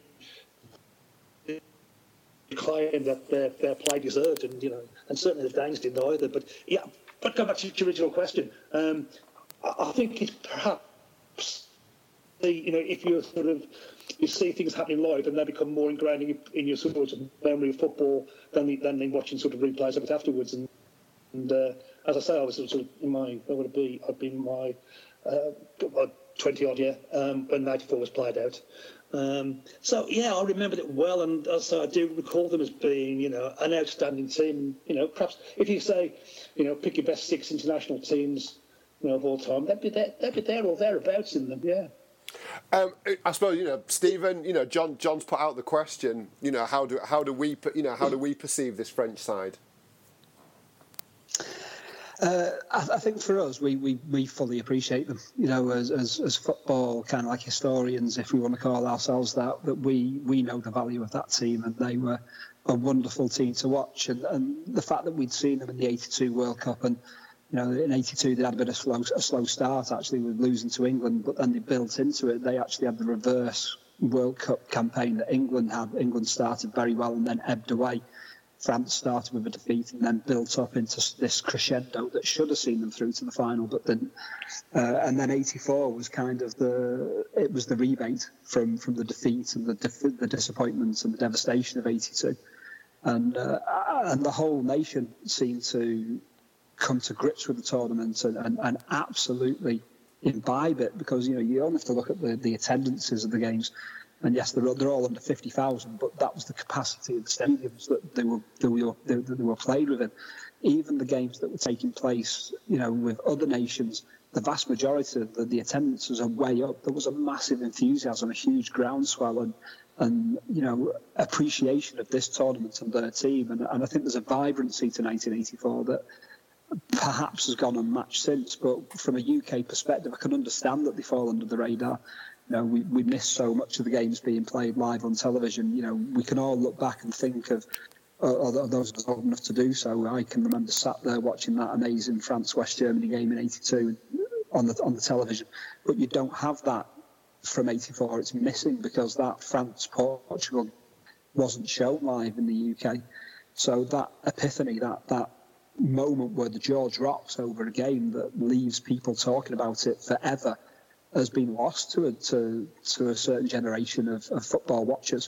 claim that their play deserved, and certainly the Danes didn't either. But going back to your original question, I think it's perhaps if you see things happening live and they become more ingrained in your sort of memory of football than watching sort of replays of it afterwards. And as I say, I was sort of in my I'd been my 20 odd year when '94 was played out. So I remembered it well, and so I do recall them as being an outstanding team. Perhaps if you say pick your best 6 international teams of all time, they'd be there or thereabouts in them. Yeah. I suppose Stephen. John's put out the question. How do we perceive this French side? I think for us, we fully appreciate them. As football kind of like historians, if we want to call ourselves that we know the value of that team, and they were a wonderful team to watch. And the fact that we'd seen them in the '82 World Cup, and in '82 they had a bit of a slow start actually with losing to England, but then they built into it. They actually had the reverse World Cup campaign that England had. England started very well and then ebbed away. France started with a defeat and then built up into this crescendo that should have seen them through to the final, but didn't. And then '84 was kind of the rebate from the defeat and the disappointments and the devastation of '82, and the whole nation seemed to come to grips with the tournament and absolutely imbibe it, because you only have to look at the attendances of the games. And yes, they're all under 50,000, but that was the capacity of the stadiums that they were played within. Even the games that were taking place, with other nations, the vast majority of the attendances are way up. There was a massive enthusiasm, a huge groundswell, and appreciation of this tournament and their team. And I think there's a vibrancy to 1984 that perhaps has gone unmatched since. But from a UK perspective, I can understand that they fall under the radar. We miss so much of the games being played live on television. We can all look back and think of, those of us old enough to do so. I can remember sat there watching that amazing France-West Germany game in '82 on the television. But you don't have that from '84. It's missing because that France-Portugal wasn't shown live in the UK. So that epiphany, that moment where the jaw drops over a game that leaves people talking about it forever, has been lost to a certain generation of football watchers.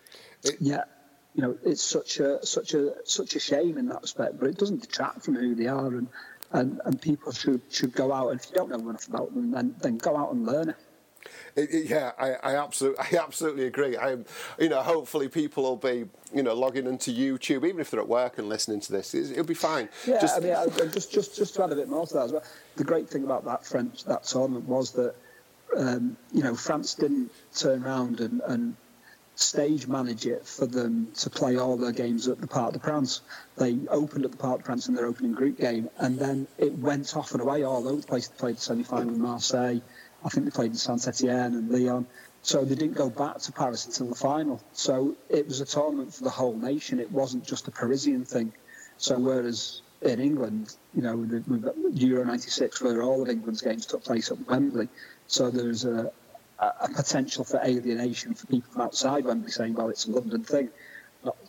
It's such a shame in that respect, but it doesn't detract from who they are, and people should go out, and if you don't know enough about them, then go out and learn it. I absolutely agree. Hopefully people will be, logging into YouTube, even if they're at work and listening to this. It'll be fine. Yeah, just to add a bit more to that as well. The great thing about that tournament was that France didn't turn around and stage manage it for them to play all their games at the Parc des Princes. They opened at the Parc des Princes in their opening group game, and then it went off and away all over the place. They played the semi-final in Marseille. I think they played in Saint-Etienne and Lyon. So they didn't go back to Paris until the final. So it was a tournament for the whole nation. It wasn't just a Parisian thing. So whereas in England, we've got Euro 96 where all of England's games took place at Wembley. So there's a potential for alienation for people from outside Wembley saying, well, it's a London thing.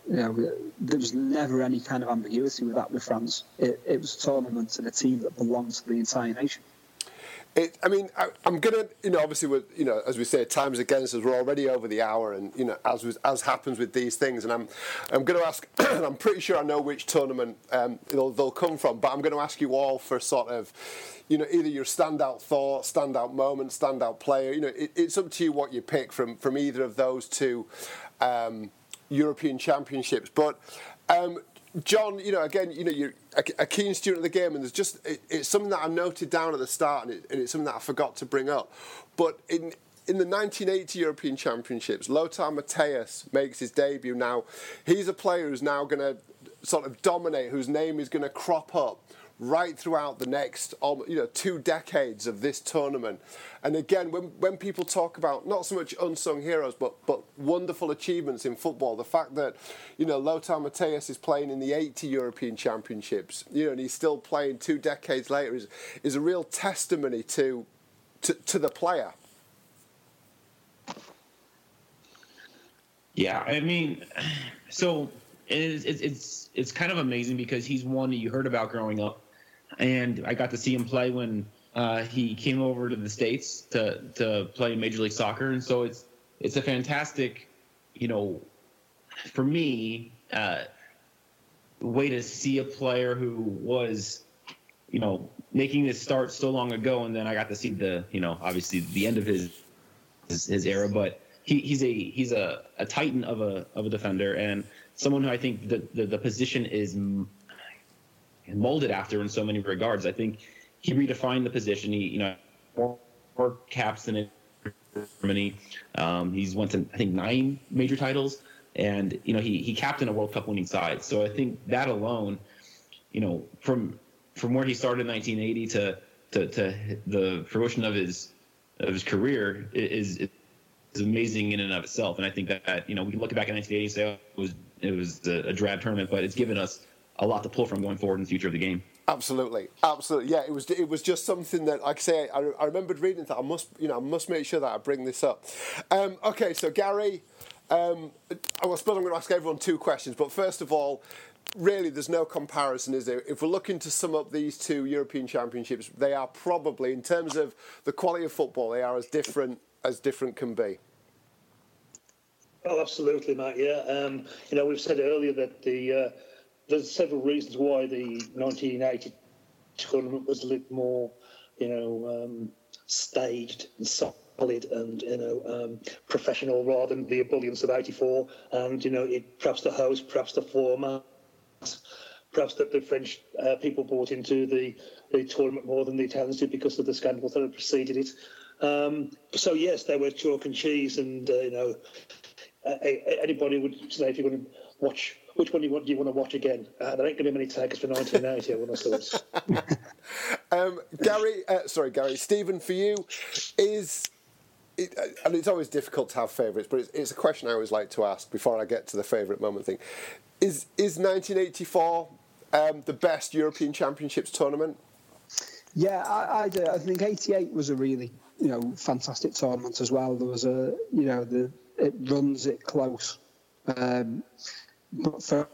There was never any kind of ambiguity with that with France. It was a tournament and a team that belonged to the entire nation. I'm going to, obviously, as we say, time's against us. We're already over the hour, and, as happens with these things. And I'm going to ask, I'm pretty sure I know which tournament they'll come from, but I'm going to ask you all for sort of, either your standout thought, standout moment, standout player. It's up to you what you pick from either of those two European Championships. But John, again, you're a keen student of the game, and there's just it's something that I noted down at the start, and it's something that I forgot to bring up. But in the 1980 European Championships, Lothar Matthäus makes his debut. Now, he's a player who's now going to sort of dominate, whose name is going to crop up right throughout the next 2 decades of this tournament. And again, when people talk about not so much unsung heroes but wonderful achievements in football, the fact that Lothar Matthäus is playing in the 80 European Championships, and he's still playing 2 decades later is a real testimony to the player. Yeah, so it's kind of amazing because he's one that you heard about growing up. And I got to see him play when he came over to the States to play Major League Soccer. And so it's a fantastic, for me, way to see a player who was, making this start so long ago. And then I got to see obviously the end of his era. But he's a titan of a defender, and someone who I think the position is molded after in so many regards. I think he redefined the position. He, more caps than in Germany. He's won to, I think, 9 major titles, and he captained a World Cup winning side. So I think that alone, from where he started in 1980 to the fruition of his career is amazing in and of itself. And I think that we can look back at 1980 and say it was a drab tournament, but it's given us a lot to pull from going forward in the future of the game. Absolutely. Yeah, it was just something that, like I say, I remembered reading that. I must make sure that I bring this up. Okay, so Gary, I suppose I'm going to ask everyone 2 questions, but first of all, really, there's no comparison, is there? If we're looking to sum up these 2 European Championships, they are probably, in terms of the quality of football, they are as different can be. Oh, absolutely, Matt. Yeah, we've said earlier that there's several reasons why the 1980 tournament was a little more, staged and solid and professional rather than the ebullience of '84. And perhaps the host, perhaps the format, perhaps that the French people bought into the tournament more than the Italians did because of the scandals that had preceded it. So yes, they were chalk and cheese, and anybody would say, if you're going to watch, which one do you want to watch again? There ain't going to be many takers for 1990, I wouldn't have thought. Gary, Stephen, for you, and it's always difficult to have favourites, but it's a question I always like to ask before I get to the favourite moment thing. Is 1984 the best European Championships tournament? Yeah, I do. I think 88 was a really, fantastic tournament as well. There was it runs it close. But for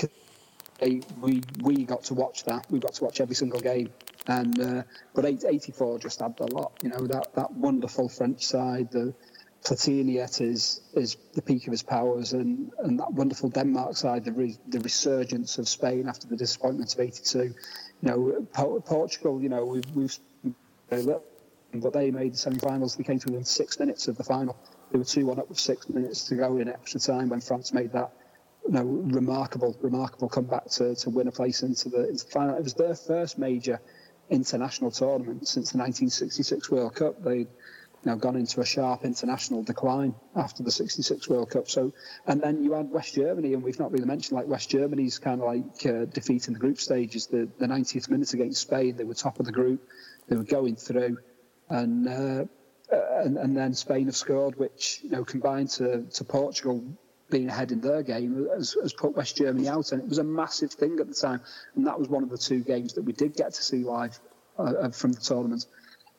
we got to watch that. We got to watch every single game, and but 84 just had a lot. That wonderful French side, the Platini is the peak of his powers, and that wonderful Denmark side, the resurgence of Spain after the disappointment of 82. Portugal. We've but they made the semi-finals. They came to within 6 minutes of the final. They were 2-1 up with 6 minutes to go in extra time when France made that remarkable comeback to win a place into the final. It was their first major international tournament since the 1966 World Cup. They'd gone into a sharp international decline after the 66 World Cup. So, and then you had West Germany, and we've not really mentioned West Germany's kind of defeat in the group stages. The 90th minute against Spain, they were top of the group, they were going through, and then Spain have scored, which combined to Portugal being ahead in their game has put West Germany out, and it was a massive thing at the time. And that was one of the 2 games that we did get to see live from the tournament.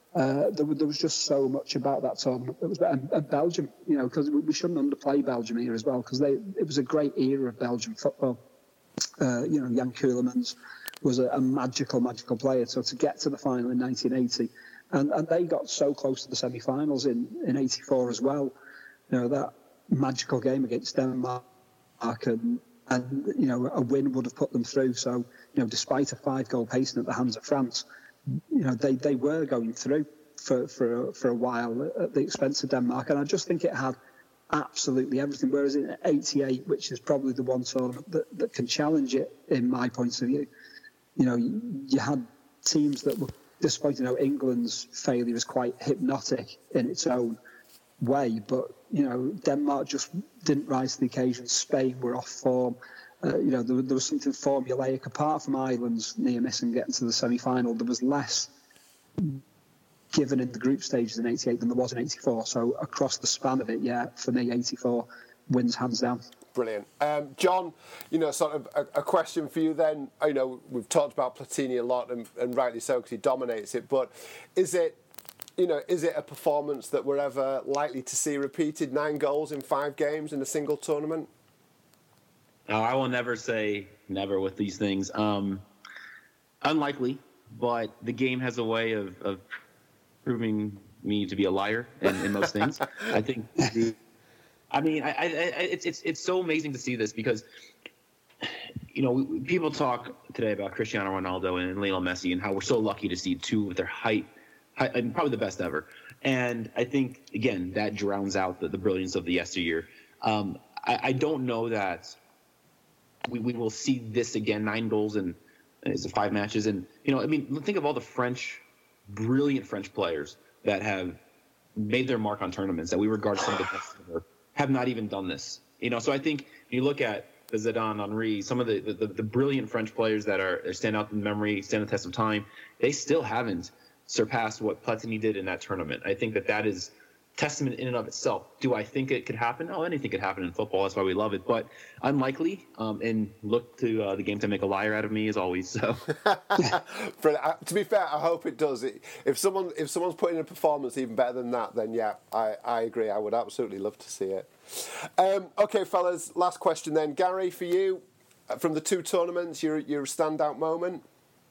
There was just so much about that tournament. And Belgium, because we shouldn't underplay Belgium here as well, because it was a great era of Belgian football. Jan Keulemans was a magical player. So to get to the final in 1980, and they got so close to the semi-finals in 84 as well. That magical game against Denmark, and a win would have put them through. So despite a 5-goal pacing at the hands of France, they were going through for a while at the expense of Denmark, and I just think it had absolutely everything. Whereas in '88, which is probably the one tournament that can challenge it, in my point of view, you had teams that were disappointing. England's failure is quite hypnotic in its own way, but Denmark just didn't rise to the occasion. Spain were off form. There was something formulaic. Apart from Ireland's near miss and getting to the semi-final, there was less given in the group stages in '88 than there was in '84. So across the span of it, for me, '84 wins hands down. Brilliant. John, sort of a question for you then. I know we've talked about Platini a lot, and rightly so, because he dominates it, but is it a performance that we're ever likely to see repeated? 9 goals in 5 games in a single tournament? No, I will never say never with these things. Unlikely, but the game has a way of proving me to be a liar in most things. I think. It's so amazing to see this because, people talk today about Cristiano Ronaldo and Lionel Messi and how we're so lucky to see 2 with their height and probably the best ever. And I think, again, that drowns out the brilliance of the yesteryear. I don't know that we will see this again, 9 goals in 5 matches. And, think of all the brilliant French players that have made their mark on tournaments that we regard as some of the best ever, have not even done this. So I think you look at the Zidane, Henry, some of the brilliant French players that stand out in memory, stand the test of time, they still haven't surpassed what Platini did in that tournament. I think that is testament in and of itself. Do I think it could happen? Oh, anything could happen in football. That's why we love it. But unlikely. And look to the game to make a liar out of me as always. So, to be fair, I hope it does. If someone's putting in a performance even better than that, then I agree. I would absolutely love to see it. Okay, fellas. Last question then, Gary, for you, from the 2 tournaments, your standout moment.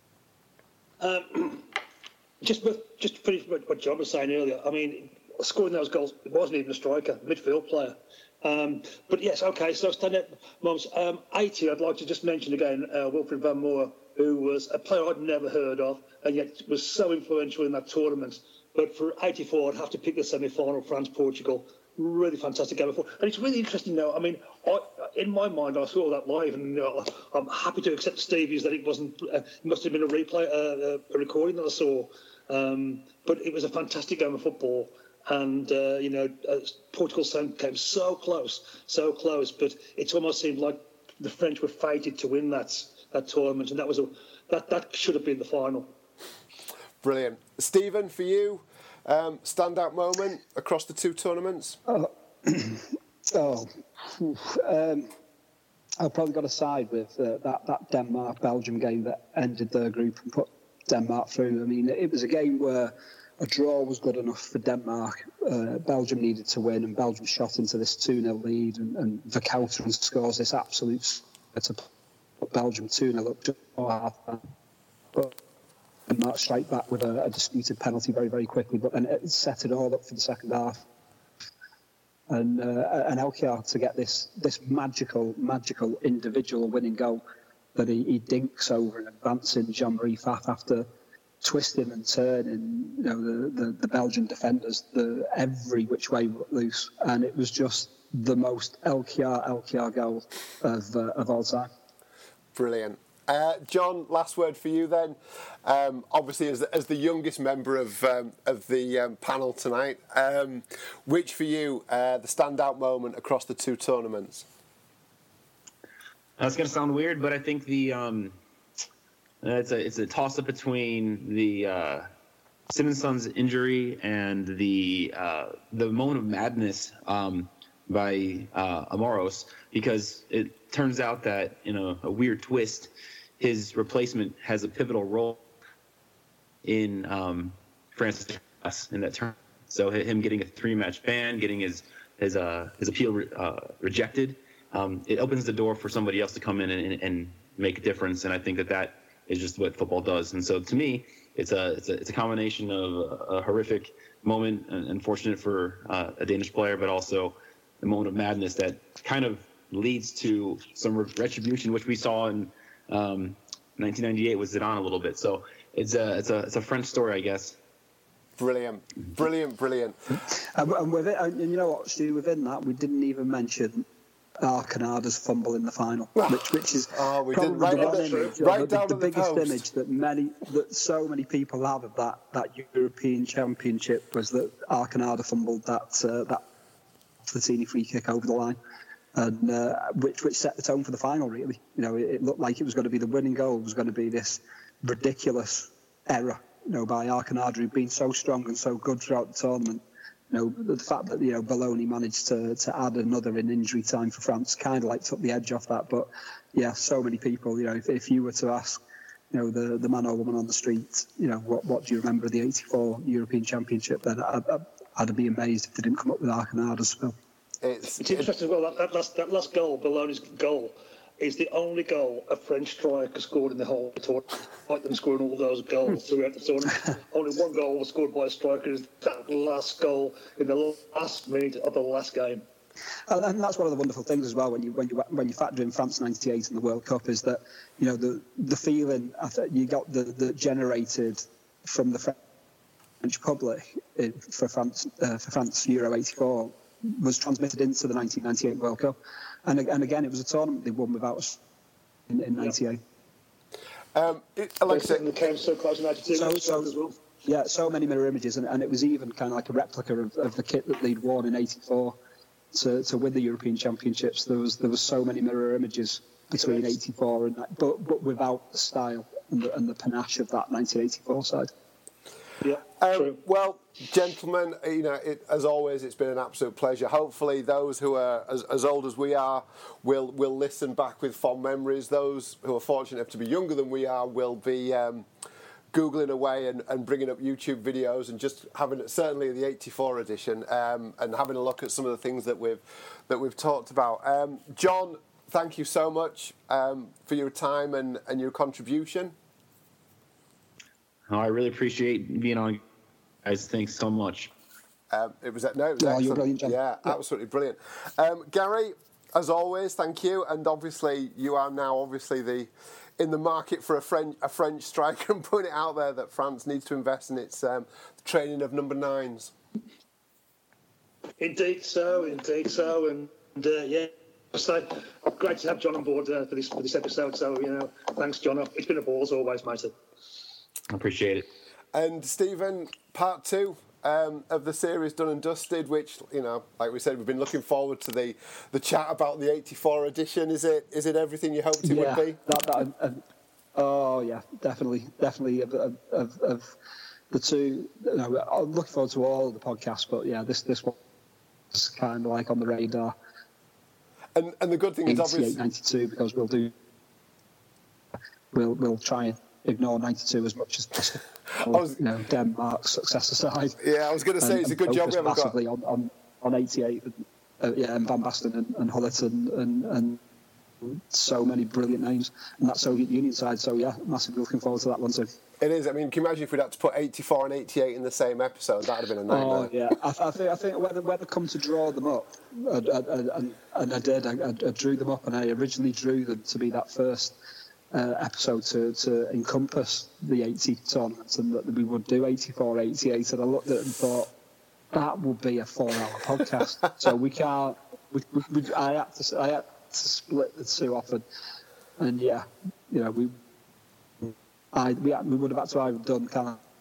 Just to finish what John was saying earlier. I mean, scoring those goals, it wasn't even a striker, midfield player. But yes, okay, so standing up moments. 80, I'd like to just mention again Wilfried Van Moor, who was a player I'd never heard of, and yet was so influential in that tournament. But for 84, I'd have to pick the semi-final, France-Portugal. Really fantastic game of football. And it's really interesting now. I mean, in my mind, I saw that live, and I'm happy to accept Stevie's that it wasn't. It must have been a replay, a recording that I saw. But it was a fantastic game of football. And, Portugal came so close, but it almost seemed like the French were fated to win that tournament, and that should have been the final. Brilliant. Stephen, for you, standout moment across the 2 tournaments? I've probably got to side with that Denmark-Belgium game that ended their group and put Denmark through. I mean, it was a game where a draw was good enough for Denmark. Belgium needed to win, and Belgium shot into this 2-0 lead, and Verkouteren scores this absolute to put Belgium 2-0 up just before half-time. But Denmark strike back with a disputed penalty very, very quickly, but then it set it all up for the second half. And Elkjær to get this magical individual winning goal that he dinks over and advancing Jean-Marie Pfaff after twisting and turning, the Belgian defenders every which way loose, and it was just the most Elkjær goal of all time. Brilliant. John, last word for you then. Obviously, as the youngest member of the panel tonight, which for you the standout moment across the 2 tournaments? That's going to sound weird, but I think it's a toss-up between the Simon's injury and the moment of madness by Amoros, because it turns out that in a weird twist, his replacement has a pivotal role in France's in that term. So him getting a 3-match ban, getting his appeal rejected, it opens the door for somebody else to come in and make a difference. And I think that is just what football does. And so to me, it's a combination of a horrific moment, and unfortunate for a Danish player, but also a moment of madness that kind of leads to some retribution, which we saw in 1998 with Zidane a little bit. So it's a French story, I guess. Brilliant. And with it, and you know what, Stu, within that, we didn't even mention Canada's fumble in the final, which is we probably did the biggest image that so many people have of that European Championship was that Canada fumbled that Flatini free kick over the line, and which set the tone for the final. Really, it looked like it was going to be the winning goal. It was going to be this ridiculous error, by Canada, who'd been so strong and so good throughout the tournament. The fact that Belloni managed to add another in injury time for France kind of took the edge off that. But yeah, so many people. If you were to ask, the man or woman on the street, what do you remember of the '84 European Championship? Then I'd be amazed if they didn't come up with Canada's spell. It's interesting as well. That last goal, Belloni's goal, is the only goal a French striker scored in the whole tournament. Like them scoring all those goals throughout the tournament. Only one goal was scored by a striker. Is that last goal in the last minute of the last game. And that's one of the wonderful things as well when you factor in France '98 in the World Cup is that the feeling you got the generated from the French public for France Euro '84 was transmitted into the 1998 World Cup, and again it was a tournament they won without us in '98. It came so close in '92 as well. Yeah, so many mirror images, and it was even kind of like a replica of the kit that they'd worn in '84 to win the European Championships. There was so many mirror images between '84 and that, but without the style and the panache of that 1984 side. Yeah. Well, gentlemen, as always, it's been an absolute pleasure. Hopefully, those who are as old as we are will listen back with fond memories. Those who are fortunate enough to be younger than we are will be Googling away and bringing up YouTube videos and just having certainly the '84 edition and having a look at some of the things that we've talked about. John, thank you so much for your time and your contribution. Oh, I really appreciate being on, guys. Thanks so much. It was excellent. Brilliant, John. Yeah, absolutely brilliant. Gary, as always, thank you. And obviously, you are now in the market for a French striker, and putting it out there that France needs to invest in its training of number 9s. Indeed so, and yeah. So great to have John on board for this episode. So thanks, John. It's been a ball as always, mate. I appreciate it. And Stephen, part 2 of the series done and dusted, which like we said, we've been looking forward to the chat about the '84 edition. Is it everything you hoped it would be? Oh yeah, definitely. Of the two, I'm looking forward to all of the podcasts, but yeah, this one is kind of like on the radar. And the good thing is obviously 92 because we'll try and ignore 92 as much as possible. Denmark's success aside. Yeah, I was going to say it's a good job we haven't massively got on 88. And Van Basten and Hullet and so many brilliant names, and that Soviet Union side. So yeah, massively looking forward to that one too. It is. I mean, can you imagine if we'd had to put 84 and 88 in the same episode? That'd have been a nightmare. Oh yeah, I think when they come to draw them up, and I did. I drew them up, and I originally drew them to be that first episode to encompass the 80 tournaments, and that we would do 84, 88. And I looked at it and thought that would be a 4-hour podcast. So we can't. I had to split the two off, and yeah, we would have had to either done kind of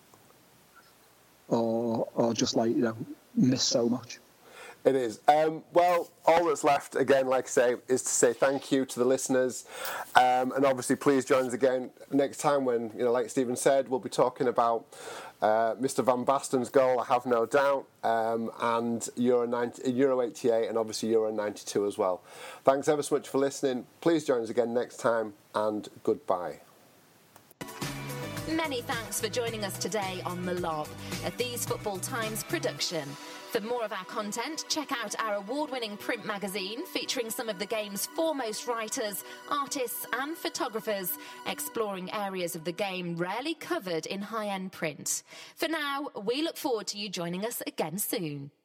or just miss so much. It is. Well, all that's left, again, like I say, is to say thank you to the listeners. And obviously, please join us again next time when, like Stephen said, we'll be talking about Mr. Van Basten's goal, I have no doubt, and Euro 88 and obviously Euro 92 as well. Thanks ever so much for listening. Please join us again next time, and goodbye. Many thanks for joining us today on The Lob, a These Football Times production. For more of our content, check out our award-winning print magazine featuring some of the game's foremost writers, artists and photographers, exploring areas of the game rarely covered in high-end print. For now, we look forward to you joining us again soon.